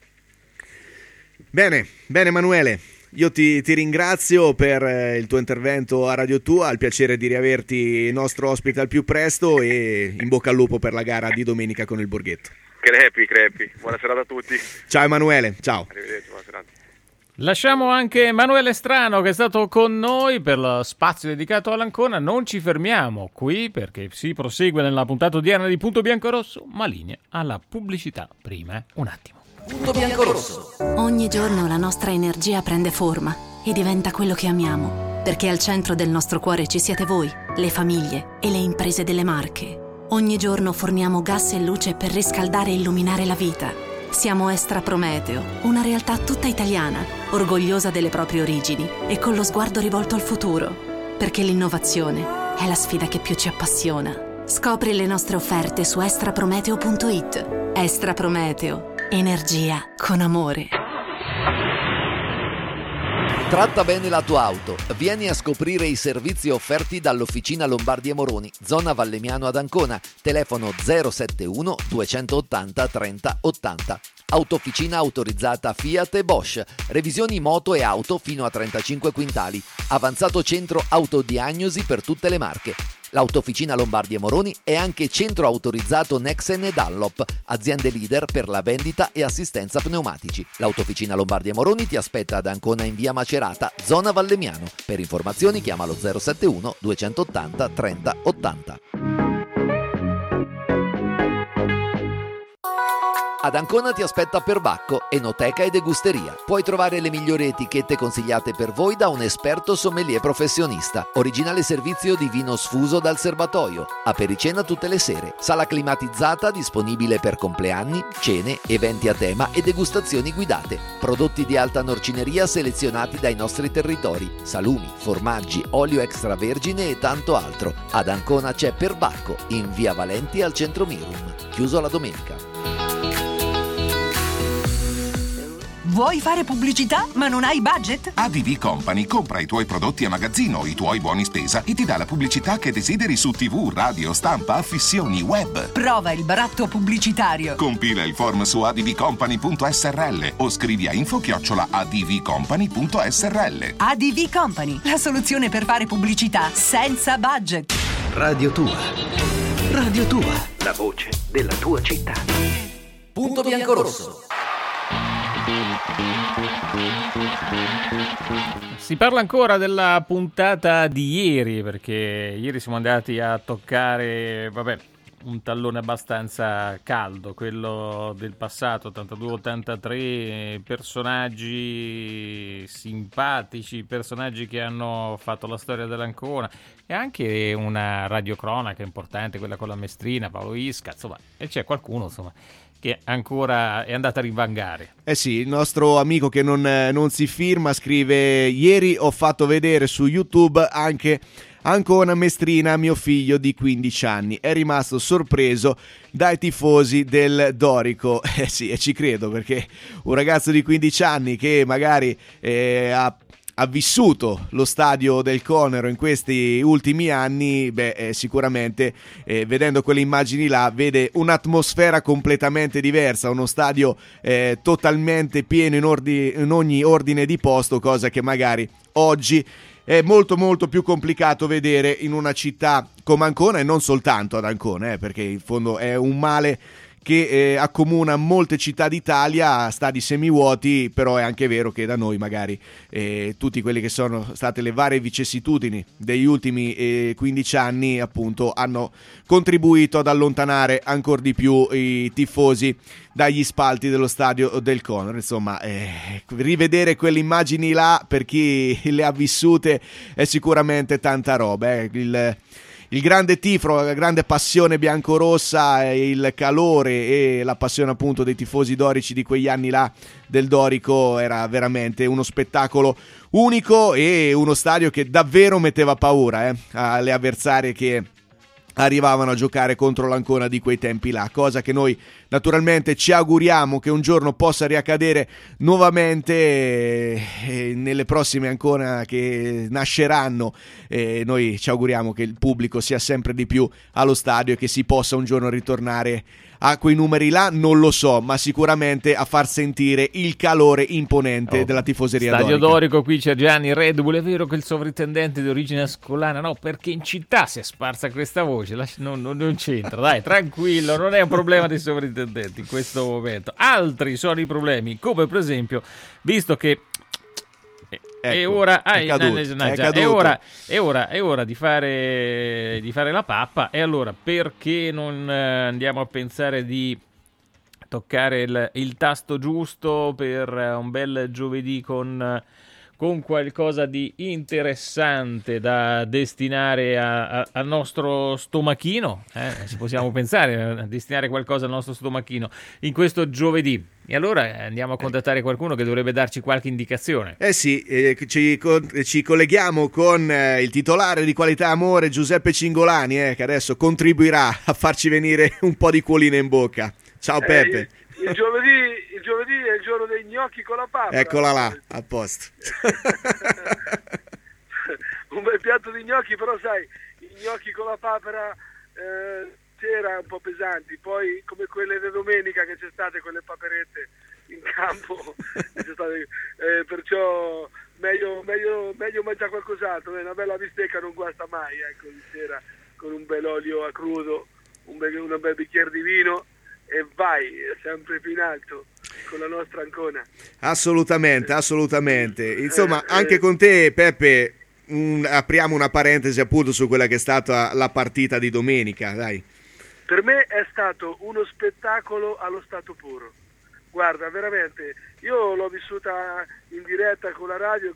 Bene Emanuele, io ti ringrazio per il tuo intervento a Radio Tua, al piacere di riaverti nostro ospite al più presto e in bocca al lupo per la gara di domenica con il Borghetto. Crepi, buona serata a tutti. Ciao Emanuele, ciao. Arrivederci, buona serata. Lasciamo anche Emanuele Strano che è stato con noi per lo spazio dedicato all'Ancona. Non ci fermiamo qui perché si prosegue nella puntata odierna di Punto Biancorosso, ma linea alla pubblicità. Prima, un attimo. Punto Biancorosso. Ogni giorno la nostra energia prende forma e diventa quello che amiamo, perché al centro del nostro cuore ci siete voi, le famiglie e le imprese delle Marche. Ogni giorno forniamo gas e luce per riscaldare e illuminare la vita. Siamo Extra Prometeo, una realtà tutta italiana, orgogliosa delle proprie origini e con lo sguardo rivolto al futuro, perché l'innovazione è la sfida che più ci appassiona. Scopri le nostre offerte su extraprometeo.it. Extra Prometeo, energia con amore. Tratta bene la tua auto. Vieni a scoprire i servizi offerti dall'Officina Lombardi e Moroni, zona Valemiano ad Ancona. Telefono 071 280 30 80. Autofficina autorizzata Fiat e Bosch. Revisioni moto e auto fino a 35 quintali. Avanzato centro autodiagnosi per tutte le marche. L'Autofficina Lombardi e Moroni è anche centro autorizzato Nexen e Dunlop, aziende leader per la vendita e assistenza pneumatici. L'Autofficina Lombardi e Moroni ti aspetta ad Ancona in via Macerata, zona Vallemiano. Per informazioni chiamalo 071 280 30 80. Ad Ancona ti aspetta Perbacco, enoteca e degusteria. Puoi trovare le migliori etichette consigliate per voi da un esperto sommelier professionista. Originale servizio di vino sfuso dal serbatoio. Apericena tutte le sere. Sala climatizzata disponibile per compleanni, cene, eventi a tema e degustazioni guidate. Prodotti di alta norcineria selezionati dai nostri territori. Salumi, formaggi, olio extravergine e tanto altro. Ad Ancona c'è Perbacco, in via Valenti al centro Mirum. Chiuso la domenica. Vuoi fare pubblicità ma non hai budget? ADV Company compra i tuoi prodotti a magazzino, i tuoi buoni spesa e ti dà la pubblicità che desideri su TV, radio, stampa, affissioni, web. Prova il baratto pubblicitario. Compila il form su advcompany.srl o scrivi a info@advcompany.srl. ADV Company, la soluzione per fare pubblicità senza budget. Radio Tua. Radio Tua. La voce della tua città. Punto Biancorosso. Si parla ancora della puntata di ieri, perché ieri siamo andati a toccare, un tallone abbastanza caldo, quello del passato, 82-83, personaggi simpatici, personaggi che hanno fatto la storia dell'Ancona, e anche una radiocronaca importante, quella con la Mestrina, Paolo Isca, insomma, e c'è qualcuno, insomma, che ancora è andata a rivangare. Eh sì, il nostro amico che non si firma scrive: ieri ho fatto vedere su YouTube anche Ancona Mestrina a mio figlio di 15 anni, è rimasto sorpreso dai tifosi del Dorico. Sì, e ci credo, perché un ragazzo di 15 anni che magari ha vissuto lo stadio del Conero in questi ultimi anni, sicuramente vedendo quelle immagini là vede un'atmosfera completamente diversa, uno stadio totalmente pieno in ogni ordine di posto, cosa che magari oggi è molto molto più complicato vedere in una città come Ancona, e non soltanto ad Ancona, perché in fondo è un male che accomuna molte città d'Italia, stadi semivuoti. Però è anche vero che da noi magari tutti quelli che sono state le varie vicissitudini degli ultimi 15 anni appunto hanno contribuito ad allontanare ancora di più i tifosi dagli spalti dello stadio del Conero. Insomma, rivedere quelle immagini là, per chi le ha vissute, è sicuramente tanta roba. Il grande tifo, la grande passione biancorossa, il calore e la passione appunto dei tifosi dorici di quegli anni là del Dorico era veramente uno spettacolo unico, e uno stadio che davvero metteva paura alle avversarie che arrivavano a giocare contro l'Ancona di quei tempi là, cosa che noi naturalmente ci auguriamo che un giorno possa riaccadere nuovamente nelle prossime Ancona che nasceranno. Noi ci auguriamo che il pubblico sia sempre di più allo stadio e che si possa un giorno ritornare a quei numeri là, non lo so, ma sicuramente a far sentire il calore imponente della tifoseria Stadio dorica. Dorico, qui c'è Gianni Red Bull. È vero che il sovrintendente di origine ascolana? No, perché in città si è sparsa questa voce, non c'entra, dai, tranquillo, non è un problema dei sovrintendenti in questo momento. Altri sono i problemi, come per esempio, visto che è ora di fare la pappa, e allora perché non andiamo a pensare di toccare il tasto giusto per un bel giovedì con qualcosa di interessante da destinare al nostro stomachino? Ci possiamo pensare a destinare qualcosa al nostro stomachino in questo giovedì. E allora andiamo a contattare qualcuno che dovrebbe darci qualche indicazione. Ci colleghiamo con il titolare di Qualità Amore, Giuseppe Cingolani, che adesso contribuirà a farci venire un po' di cuoline in bocca. Ciao Peppe. Il giovedì è il giorno dei gnocchi con la pappa. Eccola là, a posto. Un bel piatto di gnocchi, però sai, i gnocchi con la papera sera un po' pesanti, poi come quelle di domenica che c'è state quelle paperette in campo, perciò meglio mangiare qualcos'altro, una bella bistecca non guasta mai, ecco, di sera con un bel olio a crudo, un bel bicchiere di vino, e vai, sempre più in alto con la nostra Ancona. Assolutamente. Insomma, anche con te, Peppe, apriamo una parentesi appunto su quella che è stata la partita di domenica, dai. Per me è stato uno spettacolo allo stato puro. Guarda, veramente, io l'ho vissuta in diretta con la radio,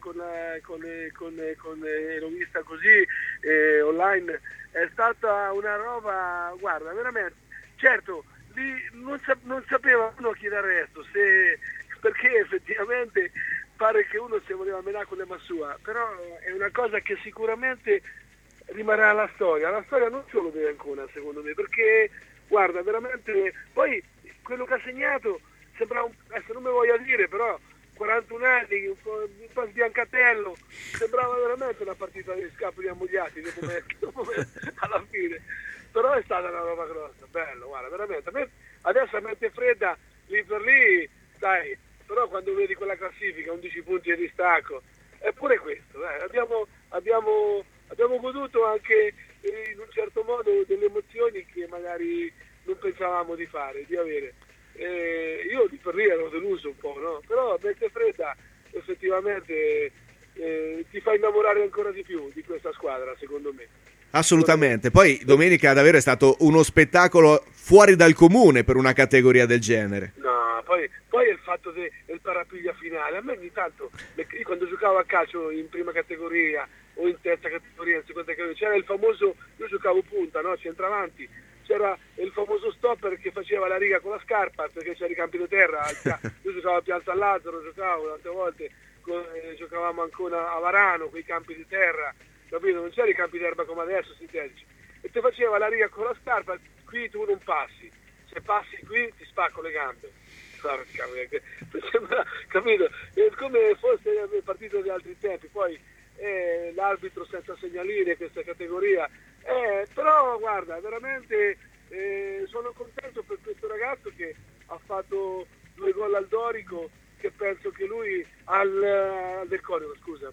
l'ho vista così online. È stata una roba, guarda, veramente. Certo, lì non sapeva uno chi era il resto, perché effettivamente pare che uno si voleva menare con le massua, però è una cosa che sicuramente rimarrà alla storia non solo di Ancona, secondo me, perché guarda, veramente, poi quello che ha segnato sembra adesso non mi voglio dire, però 41 anni, un po' sbiancatello, sembrava veramente una partita di scapoli ammogliati dopo me, alla fine, però è stata una roba grossa, bello, guarda, veramente, adesso a mente fredda lì per lì, dai, però quando vedi quella classifica, 11 punti di distacco, è pure questo, abbiamo goduto anche in un certo modo delle emozioni che magari non pensavamo di avere. io di per lì ero deluso un po', no? Però mente fredda effettivamente ti fa innamorare ancora di più di questa squadra, secondo me. Assolutamente. Poi domenica davvero è stato uno spettacolo fuori dal comune per una categoria del genere. No, poi il fatto del parapiglia finale, a me ogni tanto, io quando giocavo a calcio in prima categoria o in terza categoria, in seconda categoria, c'era il famoso, io giocavo punta, no? Centravanti, c'era il famoso stopper che faceva la riga con la scarpa perché c'era i campi di terra, io giocavo a Piazza San Lazzaro, giocavo tante volte, giocavamo ancora a Varano, quei campi di terra, capito? Non c'erano i campi d'erba come adesso, sintetici, e ti faceva la riga con la scarpa, qui tu non passi, se passi qui ti spacco le gambe. Sembra, capito? È come fosse il partito di altri tempi, poi l'arbitro senza segnaline, questa categoria, però guarda, veramente sono contento per questo ragazzo che ha fatto 2 gol al Dorico, che penso che lui del Conico, scusa,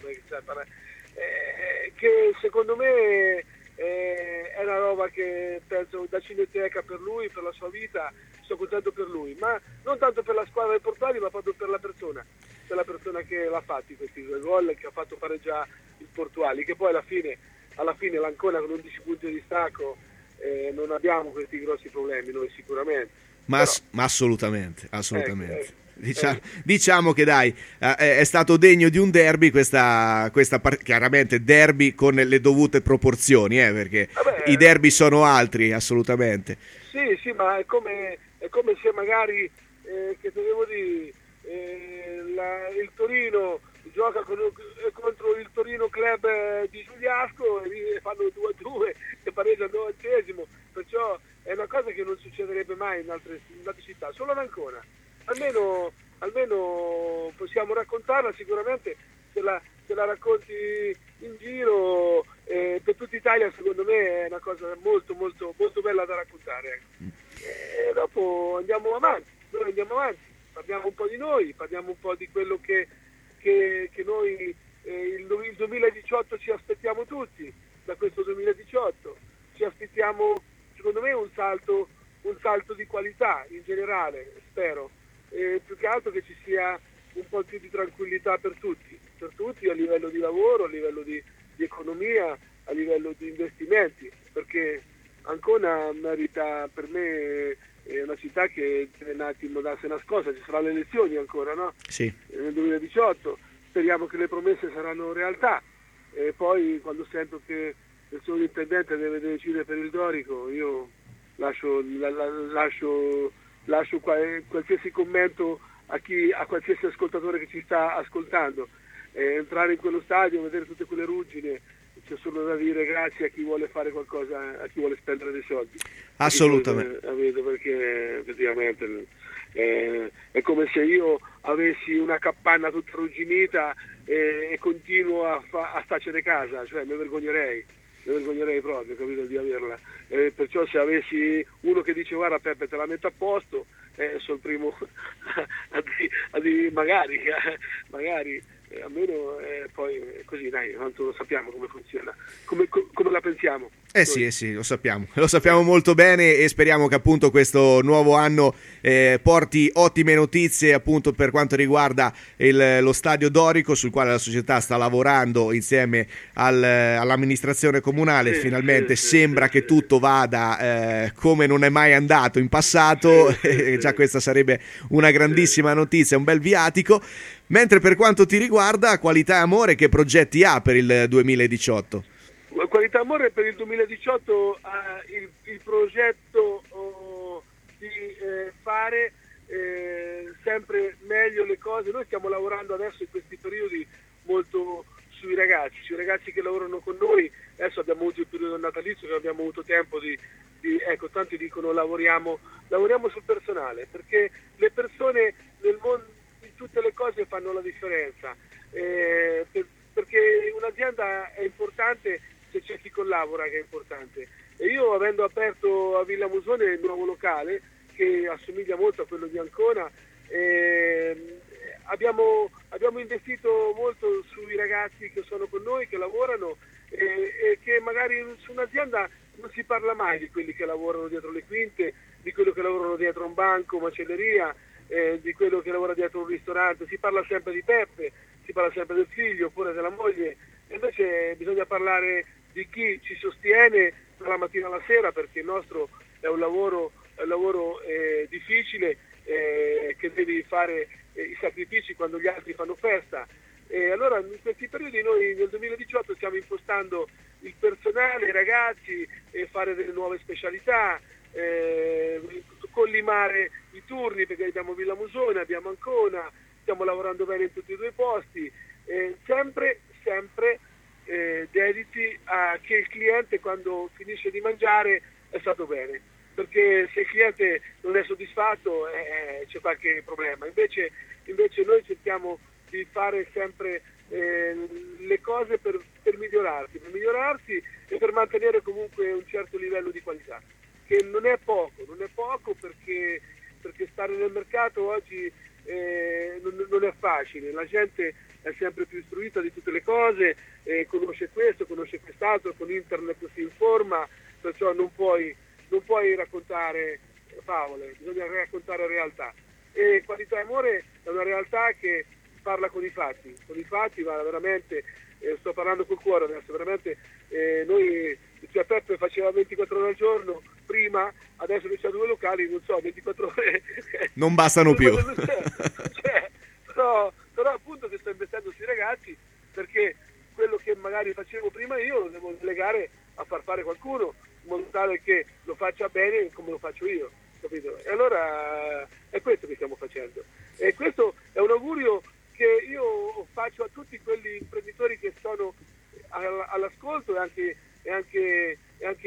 che secondo me è una roba che penso da cineteca per lui, per la sua vita. Sto contento per lui, ma non tanto per la squadra dei Portuali, ma proprio per la persona che l'ha fatti questi 2 gol, che ha fatto pareggiare il Portuali, che poi alla fine l'Ancona con 11 punti di distacco, non abbiamo questi grossi problemi noi sicuramente. Ma assolutamente. Diciamo che dai, è stato degno di un derby questa chiaramente derby con le dovute proporzioni, perché i derby sono altri, assolutamente. Sì, ma è come se magari, che devo dire, il Torino gioca contro il Torino Club di Giuliasco e fanno 2-2 e pareggiano al 90°, perciò è una cosa che non succederebbe mai in altre città, solo ad Ancona. Almeno possiamo raccontarla, sicuramente se la racconti in giro per tutta Italia, secondo me è una cosa molto molto molto bella da raccontare. E dopo andiamo avanti, parliamo un po' di noi, parliamo un po' di quello che noi il 2018 ci aspettiamo tutti, da questo 2018 ci aspettiamo, secondo me, un salto di qualità in generale, spero, più che altro che ci sia un po' più di tranquillità per tutti a livello di lavoro, a livello di economia, a livello di investimenti, perché Ancona merita, per me è una città che deve un attimo darsi una scossa, ci saranno le elezioni ancora, no? Sì. Nel 2018, speriamo che le promesse saranno realtà, e poi quando sento che il sovrintendente deve decidere per il Dorico, io lascio qualsiasi commento a qualsiasi ascoltatore che ci sta ascoltando. Entrare in quello stadio, vedere tutte quelle ruggine, c'è solo da dire grazie a chi vuole fare qualcosa, a chi vuole spendere dei soldi. Assolutamente. Perché effettivamente è come se io avessi una capanna tutta arrugginita e continuo a starci di casa, cioè mi vergognerei proprio, capito, di averla. Perciò se avessi uno che dice guarda Peppe te la metto a posto, sono il primo a dire magari almeno poi così, dai, tanto lo sappiamo come funziona, come la pensiamo. Sì, lo sappiamo molto bene, e speriamo che appunto questo nuovo anno porti ottime notizie appunto per quanto riguarda lo stadio Dorico, sul quale la società sta lavorando insieme all'amministrazione comunale. Finalmente sembra che tutto vada come non è mai andato in passato. Già questa sarebbe una grandissima notizia, un bel viatico. Mentre per quanto ti riguarda, Qualità e Amore, che progetti ha per il 2018? Qualità Amore per il 2018 ha il progetto di fare sempre meglio le cose. Noi stiamo lavorando adesso in questi periodi molto sui ragazzi che lavorano con noi. Adesso abbiamo avuto il periodo natalizio, che abbiamo avuto tempo ecco, tanti dicono lavoriamo sul personale, perché le persone nel mondo, tutte le cose fanno la differenza, perché un'azienda è importante se c'è chi collabora, che è importante. E io, avendo aperto a Villa Musone il nuovo locale, che assomiglia molto a quello di Ancona, abbiamo investito molto sui ragazzi che sono con noi, che lavorano, e che magari su un'azienda non si parla mai di quelli che lavorano dietro le quinte, di quello che lavorano dietro un banco, macelleria, di quello che lavora dietro un ristorante. Si parla sempre di Peppe, si parla sempre del figlio oppure della moglie, e invece bisogna parlare di chi ci sostiene dalla mattina alla sera, perché il nostro è un lavoro difficile, che devi fare i sacrifici quando gli altri fanno festa. E allora in questi periodi noi nel 2018 stiamo impostando il personale, i ragazzi, fare delle nuove specialità, collimare i turni, perché abbiamo Villa Musone, abbiamo Ancona, stiamo lavorando bene in tutti e due i posti, sempre dediti a che il cliente quando finisce di mangiare è stato bene, perché se il cliente non è soddisfatto c'è qualche problema. Invece noi cerchiamo di fare sempre le cose per migliorarsi e per mantenere comunque un certo livello di qualità, che non è poco perché stare nel mercato oggi non è facile, la gente è sempre più istruita di tutte le cose, conosce questo, conosce quest'altro, con internet si informa, perciò non puoi raccontare favole, bisogna raccontare realtà. E Qualità e Amore è una realtà che parla con i fatti, ma veramente, sto parlando col cuore adesso, veramente noi, cioè Peppe faceva 24 ore al giorno prima, adesso che c'ha 2 locali, non so, 24 ore non bastano più. Però appunto che sto investendo sui ragazzi, perché quello che magari facevo prima io lo devo delegare a far fare qualcuno, in modo tale che lo faccia bene come lo faccio io, capito? E allora è questo che stiamo facendo, e questo è un augurio che io faccio a tutti quegli imprenditori che sono all'ascolto, e anche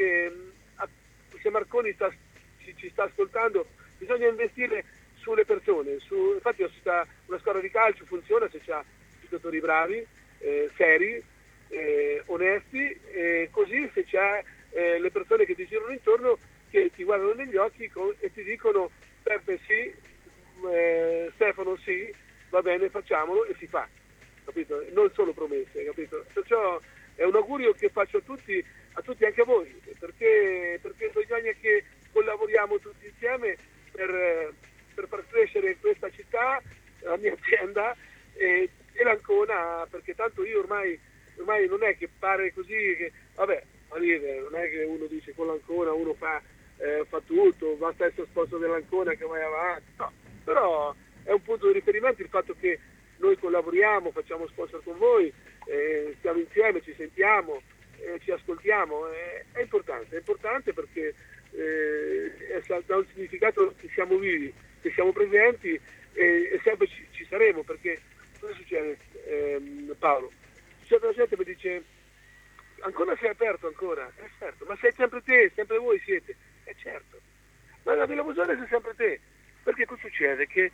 se Marconi ci sta ascoltando. Bisogna investire sulle persone, infatti una squadra di calcio funziona se c'ha giocatori bravi, seri, onesti, così se c'è le persone che ti girano intorno, che ti guardano negli occhi e ti dicono Peppe sì, Stefano sì, va bene, facciamolo, e si fa, capito? Non solo promesse, capito? Perciò è un augurio che faccio a tutti anche a voi, perché bisogna che collaboriamo tutti insieme per far crescere questa città, la mia azienda e l'Ancona, perché tanto io ormai non è che pare così che vabbè, non è che uno dice con l'Ancona uno fa tutto, basta essere sponsor dell'Ancona che vai avanti, no, però è un punto di riferimento il fatto che noi collaboriamo, facciamo sponsor con voi, stiamo insieme, ci sentiamo, ci ascoltiamo, è importante perché dà un significato che siamo vivi, che siamo presenti e sempre ci saremo, perché cosa succede, Paolo? Certa gente mi dice ancora sei aperto ancora? Certo, ma sei sempre te, sempre voi siete, certo, ma la Villa Musone sei sempre te, perché cosa succede? Che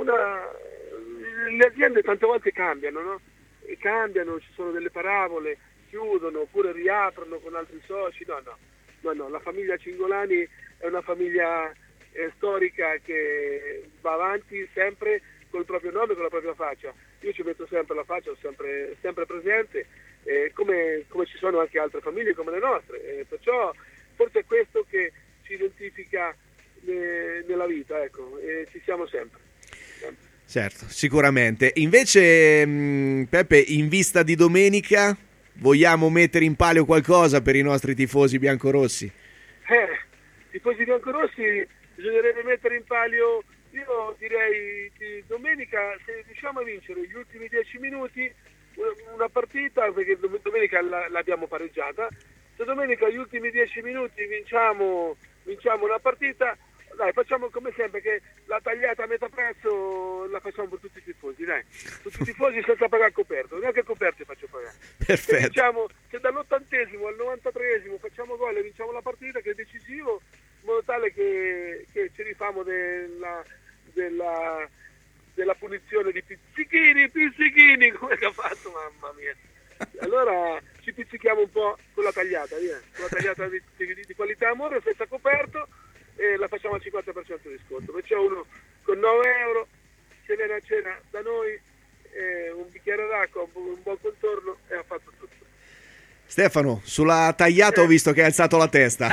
le aziende tante volte cambiano, no? E cambiano, ci sono delle parabole, chiudono oppure riaprono con altri soci, no, la famiglia Cingolani è una famiglia storica che va avanti sempre col proprio nome, con la propria faccia. Io ci metto sempre la faccia, sempre presente, come ci sono anche altre famiglie come le nostre, perciò forse è questo che ci identifica nella vita, ecco, ci siamo sempre. Certo, sicuramente. Invece, Peppe, in vista di domenica, vogliamo mettere in palio qualcosa per i nostri tifosi biancorossi? Tifosi biancorossi bisognerebbe mettere in palio, io direi di domenica, se riusciamo a vincere gli ultimi 10 minuti, una partita, perché domenica l'abbiamo pareggiata, se domenica gli ultimi 10 minuti vinciamo una partita, dai, facciamo come sempre che la tagliata a metà prezzo la facciamo per tutti i tifosi, dai, tutti i tifosi senza pagare coperto, neanche il coperto faccio pagare. Perfetto. Se diciamo che dall'80° al 93° facciamo gol e vinciamo la partita, che è decisivo, in modo tale che ci rifamo della punizione di pizzichini come che ha fatto, mamma mia. Allora ci pizzichiamo un po' con la tagliata, via, con la tagliata di Qualità e Amore senza coperto, e la facciamo al 50% di sconto, perciò uno con 9 euro se viene a cena da noi, un bicchiere d'acqua, un buon contorno e ha fatto tutto. Stefano, sulla tagliata ho visto che hai alzato la testa.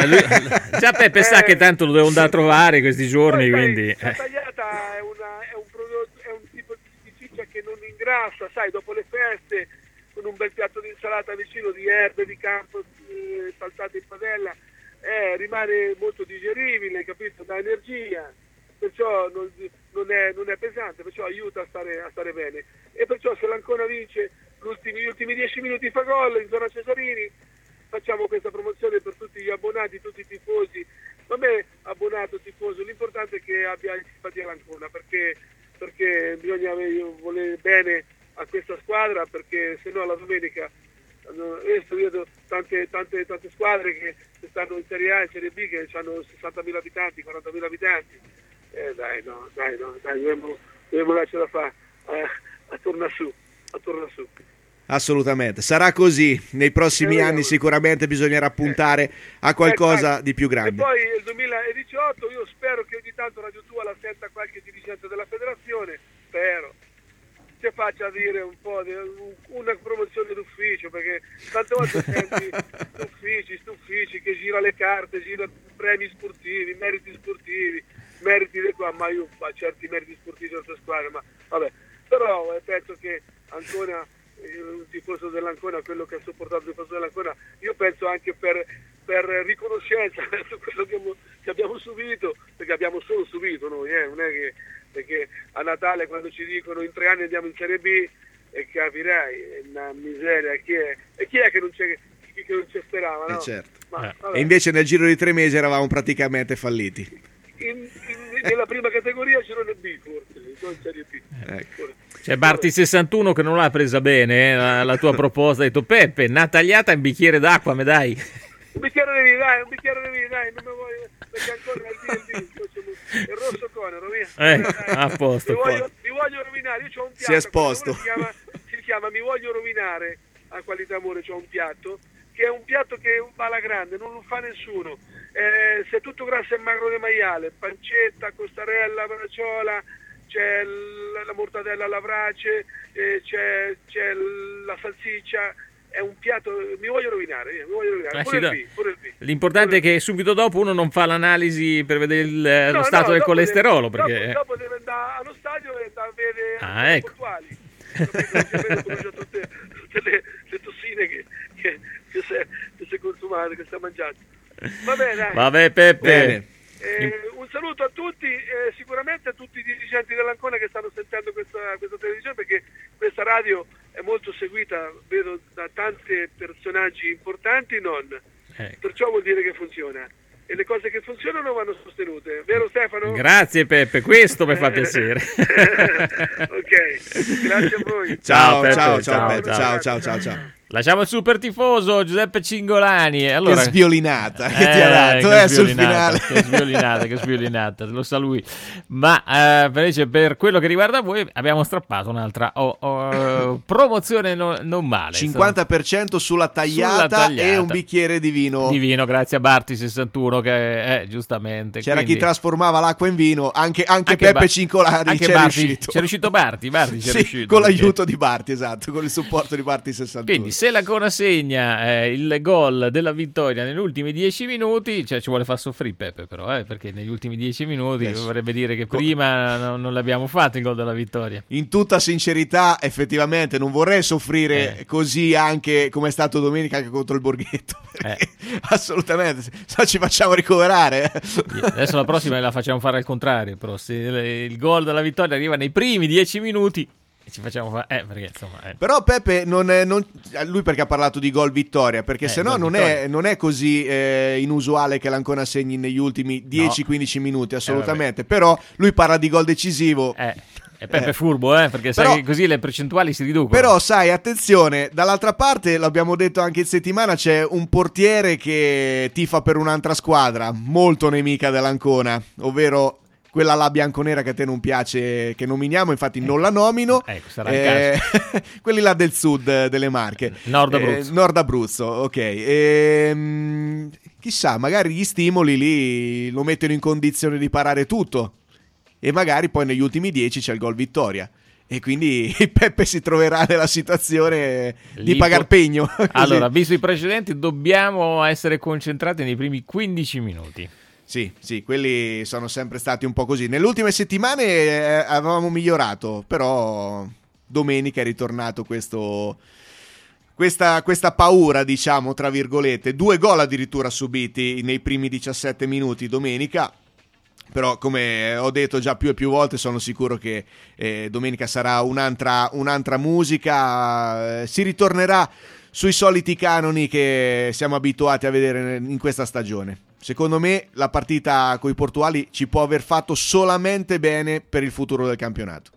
Già Peppe sa che tanto lo devo andare a trovare questi giorni, quindi... La tagliata è un prodotto, è un tipo di ciccia che non ingrassa, sai, dopo le feste, con un bel piatto di insalata vicino di erbe di campo saltate in padella, rimane molto digeribile, capito? Dà energia, perciò non è pesante, perciò aiuta a stare bene. E perciò se l'Ancona vince gli ultimi 10 minuti fa gol in zona Cesarini, facciamo questa promozione per tutti gli abbonati, tutti i tifosi. A me abbonato, tifoso, l'importante è che abbia simpatia all'Ancona, perché bisogna volere bene a questa squadra, perché se no la domenica vedo tante squadre che stanno in Serie A e Serie B che hanno 60.000 abitanti, 40.000 abitanti. Dai, dobbiamo lasciare da fare, a tornare su. Assolutamente, sarà così nei prossimi anni, sicuramente bisognerà puntare a qualcosa di più grande. E poi nel 2018 io spero che ogni tanto Radio Tua la senta qualche dirigente della federazione, spero ci faccia dire un po' di una promozione d'ufficio, perché tante volte senti uffici che gira le carte, gira premi sportivi, meriti sportivi, meriti di qua, ma io a certi meriti sportivi certe squadre, ma vabbè, però penso che Ancona, un tifoso dell'Ancona, quello che ha sopportato il tifoso dell'Ancona, io penso anche per riconoscenza verso quello che abbiamo subito, perché abbiamo solo subito noi, non è che perché a Natale quando ci dicono in 3 anni andiamo in Serie B, e capirai, è una miseria, chi è che non ci sperava, no? Certo. E invece nel giro di 3 mesi eravamo praticamente falliti. Nella prima categoria c'era nel B, forse, non in Serie B. Ecco. C'è Barti 61 che non l'ha presa bene, la tua proposta. Ha detto: Peppe, una tagliata e un bicchiere d'acqua, me dai? Un bicchiere di vino, dai, non mi voglio, perché ancora il rosso conero, via. A posto. Mi voglio rovinare, io ho un piatto. Si è esposto. Si chiama Mi voglio rovinare, a Qualità Amore c'ho un piatto, che è un piatto che va alla grande, non lo fa nessuno. Se è tutto grasso e magro di maiale, pancetta, costarella, bracciola, c'è la mortadella alla brace, c'è la salsiccia. È un piatto, mi voglio rovinare. Pure il B. L'importante è che subito dopo uno non fa l'analisi per vedere lo stato del colesterolo, perché dopo deve andare allo stadio e andare a vedere ecco. puntuali. Tutte le tossine che si è consumate, che si è mangiato. Va bene, dai. Vabbè, Peppe. Bene. Un saluto a tutti, sicuramente a tutti i dirigenti dell'Ancona che stanno sentendo questa televisione, perché questa radio è molto seguita, vedo, da tanti personaggi importanti, perciò vuol dire che funziona, e le cose che funzionano vanno sostenute, vero Stefano? Grazie Peppe, questo mi fa piacere. Ok, grazie a voi. Ciao Peppe, ciao. Lasciamo il super tifoso Giuseppe Cingolani. Allora, che sviolinata che ti ha dato sul finale. Che sviolinata, lo sa lui. Ma invece per quello che riguarda voi abbiamo strappato un'altra promozione non male. 50% sulla tagliata e un bicchiere di vino. Di vino, grazie a Barti 61 che giustamente. C'era chi trasformava l'acqua in vino, anche Peppe Cingolani c'è riuscito. C'è riuscito Barti c'è riuscito. Con l'aiuto di Barti, esatto, con il supporto di Barti 61. Quindi se l'Ancona segna il gol della vittoria negli ultimi 10 minuti, cioè ci vuole far soffrire Peppe però, perché negli ultimi 10 minuti vorrebbe dire che prima non l'abbiamo fatto il gol della vittoria. In tutta sincerità, effettivamente non vorrei soffrire così anche come è stato domenica anche contro il Borghetto, assolutamente, se ci facciamo ricoverare. Adesso la prossima la facciamo fare al contrario, però se il gol della vittoria arriva nei primi 10 minuti ci facciamo fare, perché insomma Però Peppe lui perché ha parlato di gol vittoria, perché sennò non è così inusuale che l'Ancona segni negli ultimi 10-15 minuti, assolutamente, però lui parla di gol decisivo. E Peppe è furbo, perché però, sai che così le percentuali si riducono. Però sai, attenzione, dall'altra parte, l'abbiamo detto anche in settimana, c'è un portiere che tifa per un'altra squadra molto nemica dell'Ancona, ovvero quella là bianconera che a te non piace, che nominiamo, infatti non la nomino. Sarà il caso. Quelli là del sud delle Marche. Nord Abruzzo, ok. Chissà, magari gli stimoli lì lo mettono in condizione di parare tutto. E magari poi negli ultimi 10 c'è il gol vittoria. e quindi Peppe si troverà nella situazione di pagar pegno. Allora, visto i precedenti, dobbiamo essere concentrati nei primi 15 minuti. Sì, quelli sono sempre stati un po' così. Nelle ultime settimane avevamo migliorato, però domenica è ritornato questa paura, diciamo, tra virgolette. 2 gol addirittura subiti nei primi 17 minuti domenica. Però, come ho detto già più e più volte, sono sicuro che domenica sarà un'altra musica. Si ritornerà sui soliti canoni che siamo abituati a vedere in questa stagione. Secondo me la partita coi portuali ci può aver fatto solamente bene per il futuro del campionato.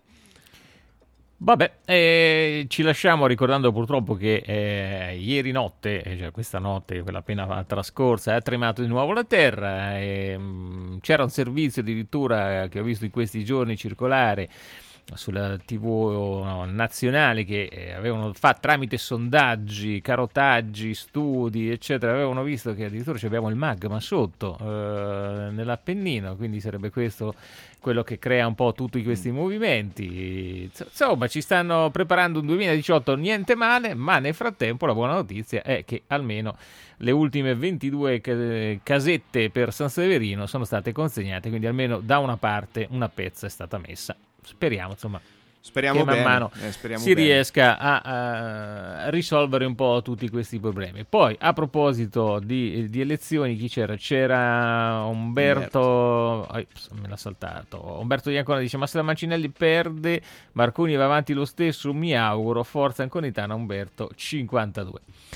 Vabbè, ci lasciamo ricordando purtroppo che ieri notte, cioè questa notte, quella appena trascorsa, è tremato di nuovo la terra. C'era un servizio addirittura che ho visto in questi giorni circolare sulla TV nazionale che avevano fatto tramite sondaggi, carotaggi, studi eccetera, avevano visto che addirittura abbiamo il magma sotto nell'Appennino, quindi sarebbe questo quello che crea un po' tutti questi movimenti. Insomma, ci stanno preparando un 2018 niente male, ma nel frattempo la buona notizia è che almeno le ultime 22 casette per San Severino sono state consegnate, quindi almeno da una parte una pezza è stata messa. Speriamo, insomma, che man mano si riesca a risolvere un po' tutti questi problemi. Poi, a proposito di elezioni, chi c'era? C'era Umberto me l'ha saltato. Umberto Di Ancona dice: ma se la Mancinelli perde, Marconi va avanti lo stesso, mi auguro. Forza Anconitana. Umberto 52.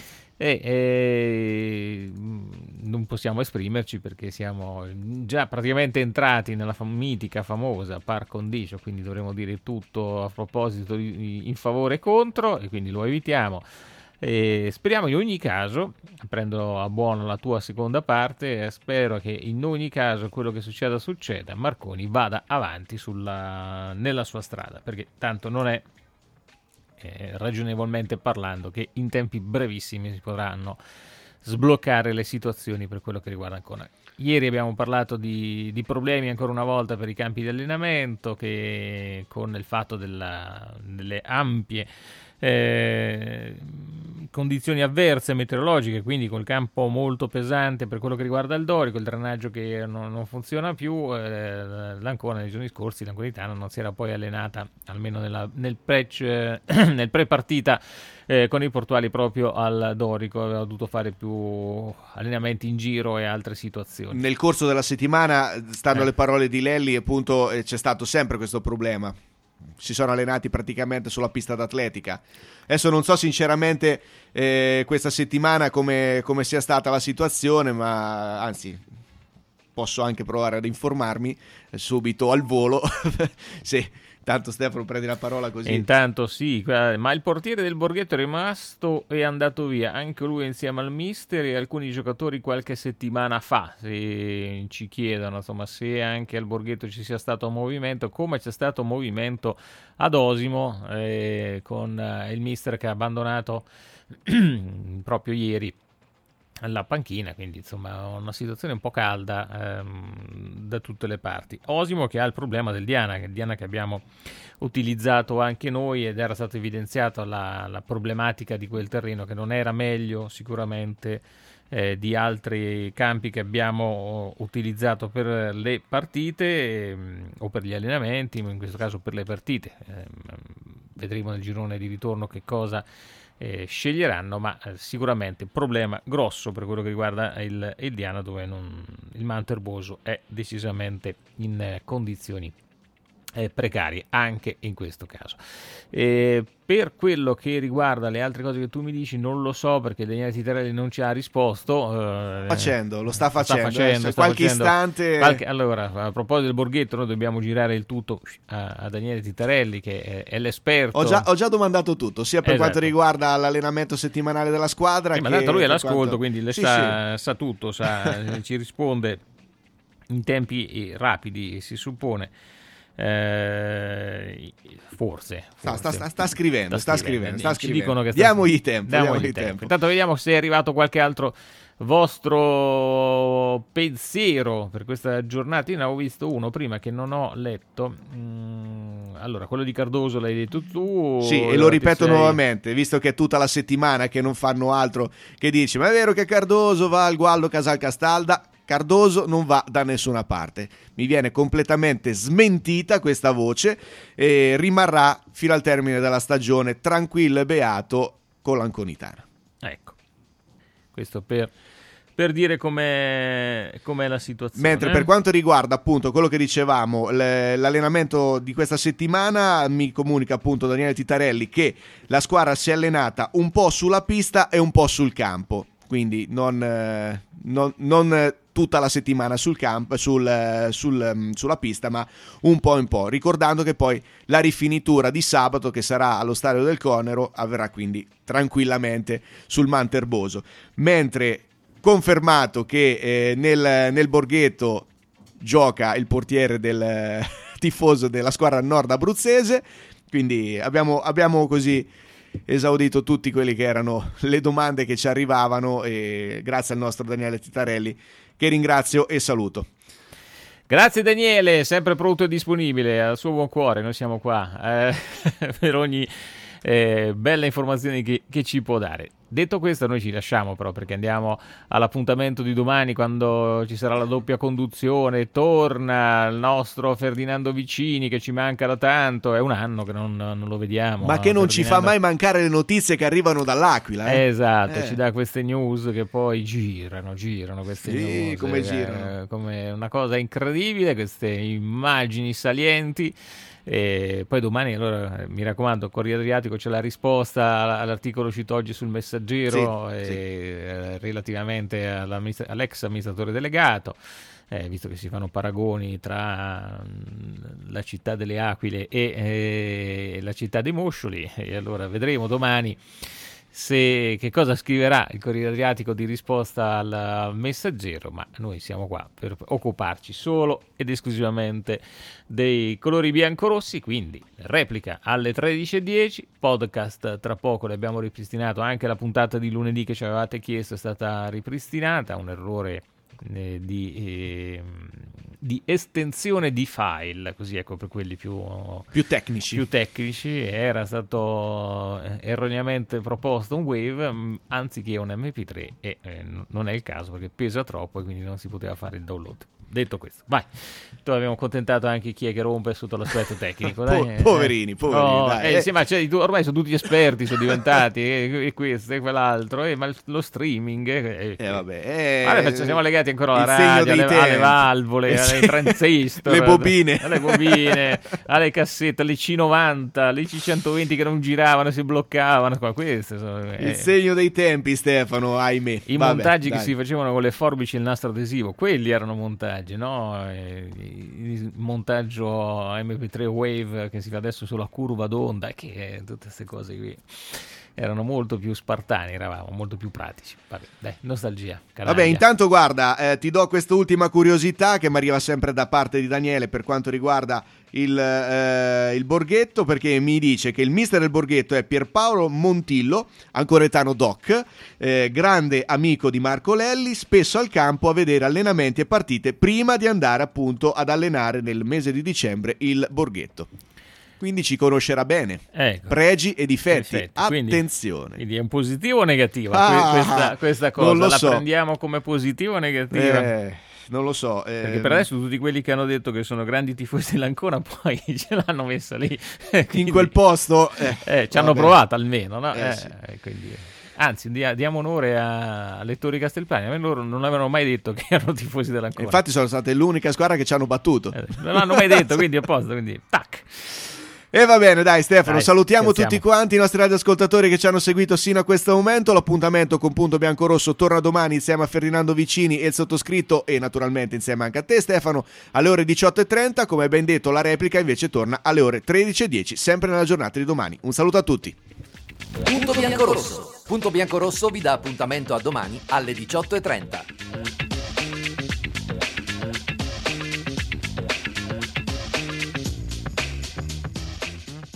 Non possiamo esprimerci perché siamo già praticamente entrati nella mitica famosa par condicio, quindi dovremo dire tutto a proposito in favore e contro, e quindi lo evitiamo. Speriamo in ogni caso, prendo a buono la tua seconda parte, spero che in ogni caso quello che succeda, Marconi vada avanti nella sua strada, perché tanto non è ragionevolmente parlando che in tempi brevissimi si potranno sbloccare le situazioni per quello che riguarda Ancona. Ieri abbiamo parlato di problemi ancora una volta per i campi di allenamento, che con il fatto delle ampie condizioni avverse meteorologiche, quindi col campo molto pesante per quello che riguarda il Dorico, il drenaggio che non funziona più, l'Ancona nei giorni scorsi, l'Anconitana non si era poi allenata almeno nel pre-partita con i portuali proprio al Dorico, aveva dovuto fare più allenamenti in giro e altre situazioni. Nel corso della settimana, stando alle parole di Lelli, appunto c'è stato sempre questo problema. Si sono allenati praticamente sulla pista d'atletica. Adesso non so sinceramente questa settimana come sia stata la situazione, ma anzi posso anche provare ad informarmi subito al volo. Sì, tanto Stefano prendi la parola così. Intanto sì, ma il portiere del Borghetto è rimasto e è andato via, anche lui insieme al mister e alcuni giocatori qualche settimana fa. Ci chiedono insomma se anche al Borghetto ci sia stato un movimento, come c'è stato un movimento ad Osimo con il mister che ha abbandonato proprio ieri alla panchina, quindi insomma una situazione un po' calda da tutte le parti. Osimo che ha il problema del Diana, che abbiamo utilizzato anche noi, ed era stato evidenziato la problematica di quel terreno, che non era meglio sicuramente di altri campi che abbiamo utilizzato per le partite o per gli allenamenti, in questo caso per le partite. Vedremo nel girone di ritorno che cosa sceglieranno, ma sicuramente problema grosso per quello che riguarda il Diana, dove il manto erboso è decisamente in condizioni precarie anche in questo caso. Per quello che riguarda le altre cose che tu mi dici non lo so, perché Daniele Titerelli non ci ha risposto. Lo sta facendo. Istante. Allora, a proposito del Borghetto, noi dobbiamo girare il tutto a Daniele Titerelli, che è l'esperto. Ho già domandato tutto, sia per quanto riguarda l'allenamento settimanale della squadra, ma tanto lui è l'ascolto, quindi sa tutto, ci risponde in tempi rapidi, si suppone. Forse. Sta scrivendo. Ci dicono che diamogli tempo. Intanto vediamo se è arrivato qualche altro vostro pensiero per questa giornata. Io ne avevo visto uno prima che non ho letto. Allora, quello di Cardoso l'hai detto tu? Sì, e lo ripeto nuovamente, visto che è tutta la settimana che non fanno altro che dici, ma è vero che Cardoso va al Gualdo Casal Castalda? Cardoso non va da nessuna parte, mi viene completamente smentita questa voce e rimarrà fino al termine della stagione tranquillo e beato con l'Anconitana. Ecco, questo per dire com'è la situazione. Mentre per quanto riguarda appunto quello che dicevamo, l'allenamento di questa settimana, mi comunica appunto Daniele Titarelli che la squadra si è allenata un po' sulla pista e un po' sul campo, quindi non tutta la settimana sul campo, sulla pista, ma un po' in po', ricordando che poi la rifinitura di sabato, che sarà allo Stadio del Conero, avverrà quindi tranquillamente sul Manterboso. Mentre confermato che nel Borghetto gioca il portiere del tifoso della squadra nord abruzzese, quindi abbiamo così esaudito tutti quelli che erano le domande che ci arrivavano, e grazie al nostro Daniele Titarelli, che ringrazio e saluto. Grazie Daniele, sempre pronto e disponibile, al suo buon cuore, noi siamo qua per ogni bella informazione che ci può dare. Detto questo, noi ci lasciamo però, perché andiamo all'appuntamento di domani, quando ci sarà la doppia conduzione. Torna il nostro Ferdinando Vicini, che ci manca da tanto, è un anno che non lo vediamo, ma che non ci fa mai mancare le notizie che arrivano dall'Aquila. Esatto, ci dà queste news che poi girano queste news, come girano, come una cosa incredibile, queste immagini salienti. E poi domani, allora, mi raccomando, Corriere Adriatico c'è la risposta all'articolo uscito oggi sul Messaggero, relativamente all'ex amministratore delegato, visto che si fanno paragoni tra la città delle Aquile e la città dei Moscioli, e allora vedremo domani che cosa scriverà il Corriere Adriatico di risposta al Messaggero, ma noi siamo qua per occuparci solo ed esclusivamente dei colori biancorossi. Quindi replica alle 13:10, podcast tra poco, le abbiamo ripristinato, anche la puntata di lunedì che ci avevate chiesto è stata ripristinata, un errore di estensione di file, così, ecco, per quelli più tecnici era stato erroneamente proposto un Wave anziché un MP3 e non è il caso, perché pesa troppo e quindi non si poteva fare il download. Detto questo, vai, abbiamo accontentato anche chi è che rompe sotto l'aspetto tecnico, dai. Poverini, dai. Sì, ma ormai sono tutti esperti, sono diventati e questo e quell'altro, ma lo streaming vabbè, siamo legati ancora alla radio, alle valvole, alle transistor, alle bobine, alle cassette, alle C90, alle C120 che non giravano, si bloccavano, questo il segno dei tempi, Stefano, ahimè. I montaggi che si facevano con le forbici e il nastro adesivo, quelli erano montaggi, no? Il montaggio MP3 Wave che si fa adesso sulla curva d'onda, che tutte queste cose qui erano molto più spartani, eravamo molto più pratici. Dai, nostalgia, canaglia. Vabbè, intanto guarda, ti do quest'ultima curiosità che mi arriva sempre da parte di Daniele per quanto riguarda il Borghetto, perché mi dice che il mister del Borghetto è Pierpaolo Montillo, ancoretano doc, grande amico di Marco Lelli, spesso al campo a vedere allenamenti e partite prima di andare appunto ad allenare nel mese di dicembre il Borghetto. Quindi ci conoscerà bene, ecco. Pregi e difetti, attenzione. Quindi è un positivo o negativa questa cosa? Non lo la so. Prendiamo come positivo o negativa? Non lo so. Perché per adesso tutti quelli che hanno detto che sono grandi tifosi dell'Ancona poi ce l'hanno messa lì. Quindi, in quel posto. ci hanno provato almeno, no? Sì. Quindi, anzi, diamo onore a lettori castelplani. A me loro non avevano mai detto che erano tifosi dell'Ancona. Infatti sono state l'unica squadra che ci hanno battuto. Non l'hanno mai detto, quindi apposta. Quindi, tac. E va bene, dai Stefano, salutiamo tutti quanti i nostri radioascoltatori che ci hanno seguito sino a questo momento. L'appuntamento con Punto Bianco-Rosso torna domani insieme a Ferdinando Vicini e il sottoscritto, e naturalmente insieme anche a te Stefano, alle ore 18:30. Come ben detto, la replica invece torna alle ore 13:10, sempre nella giornata di domani. Un saluto a tutti. Punto Bianco-Rosso. Punto Bianco-Rosso vi dà appuntamento a domani alle 18:30.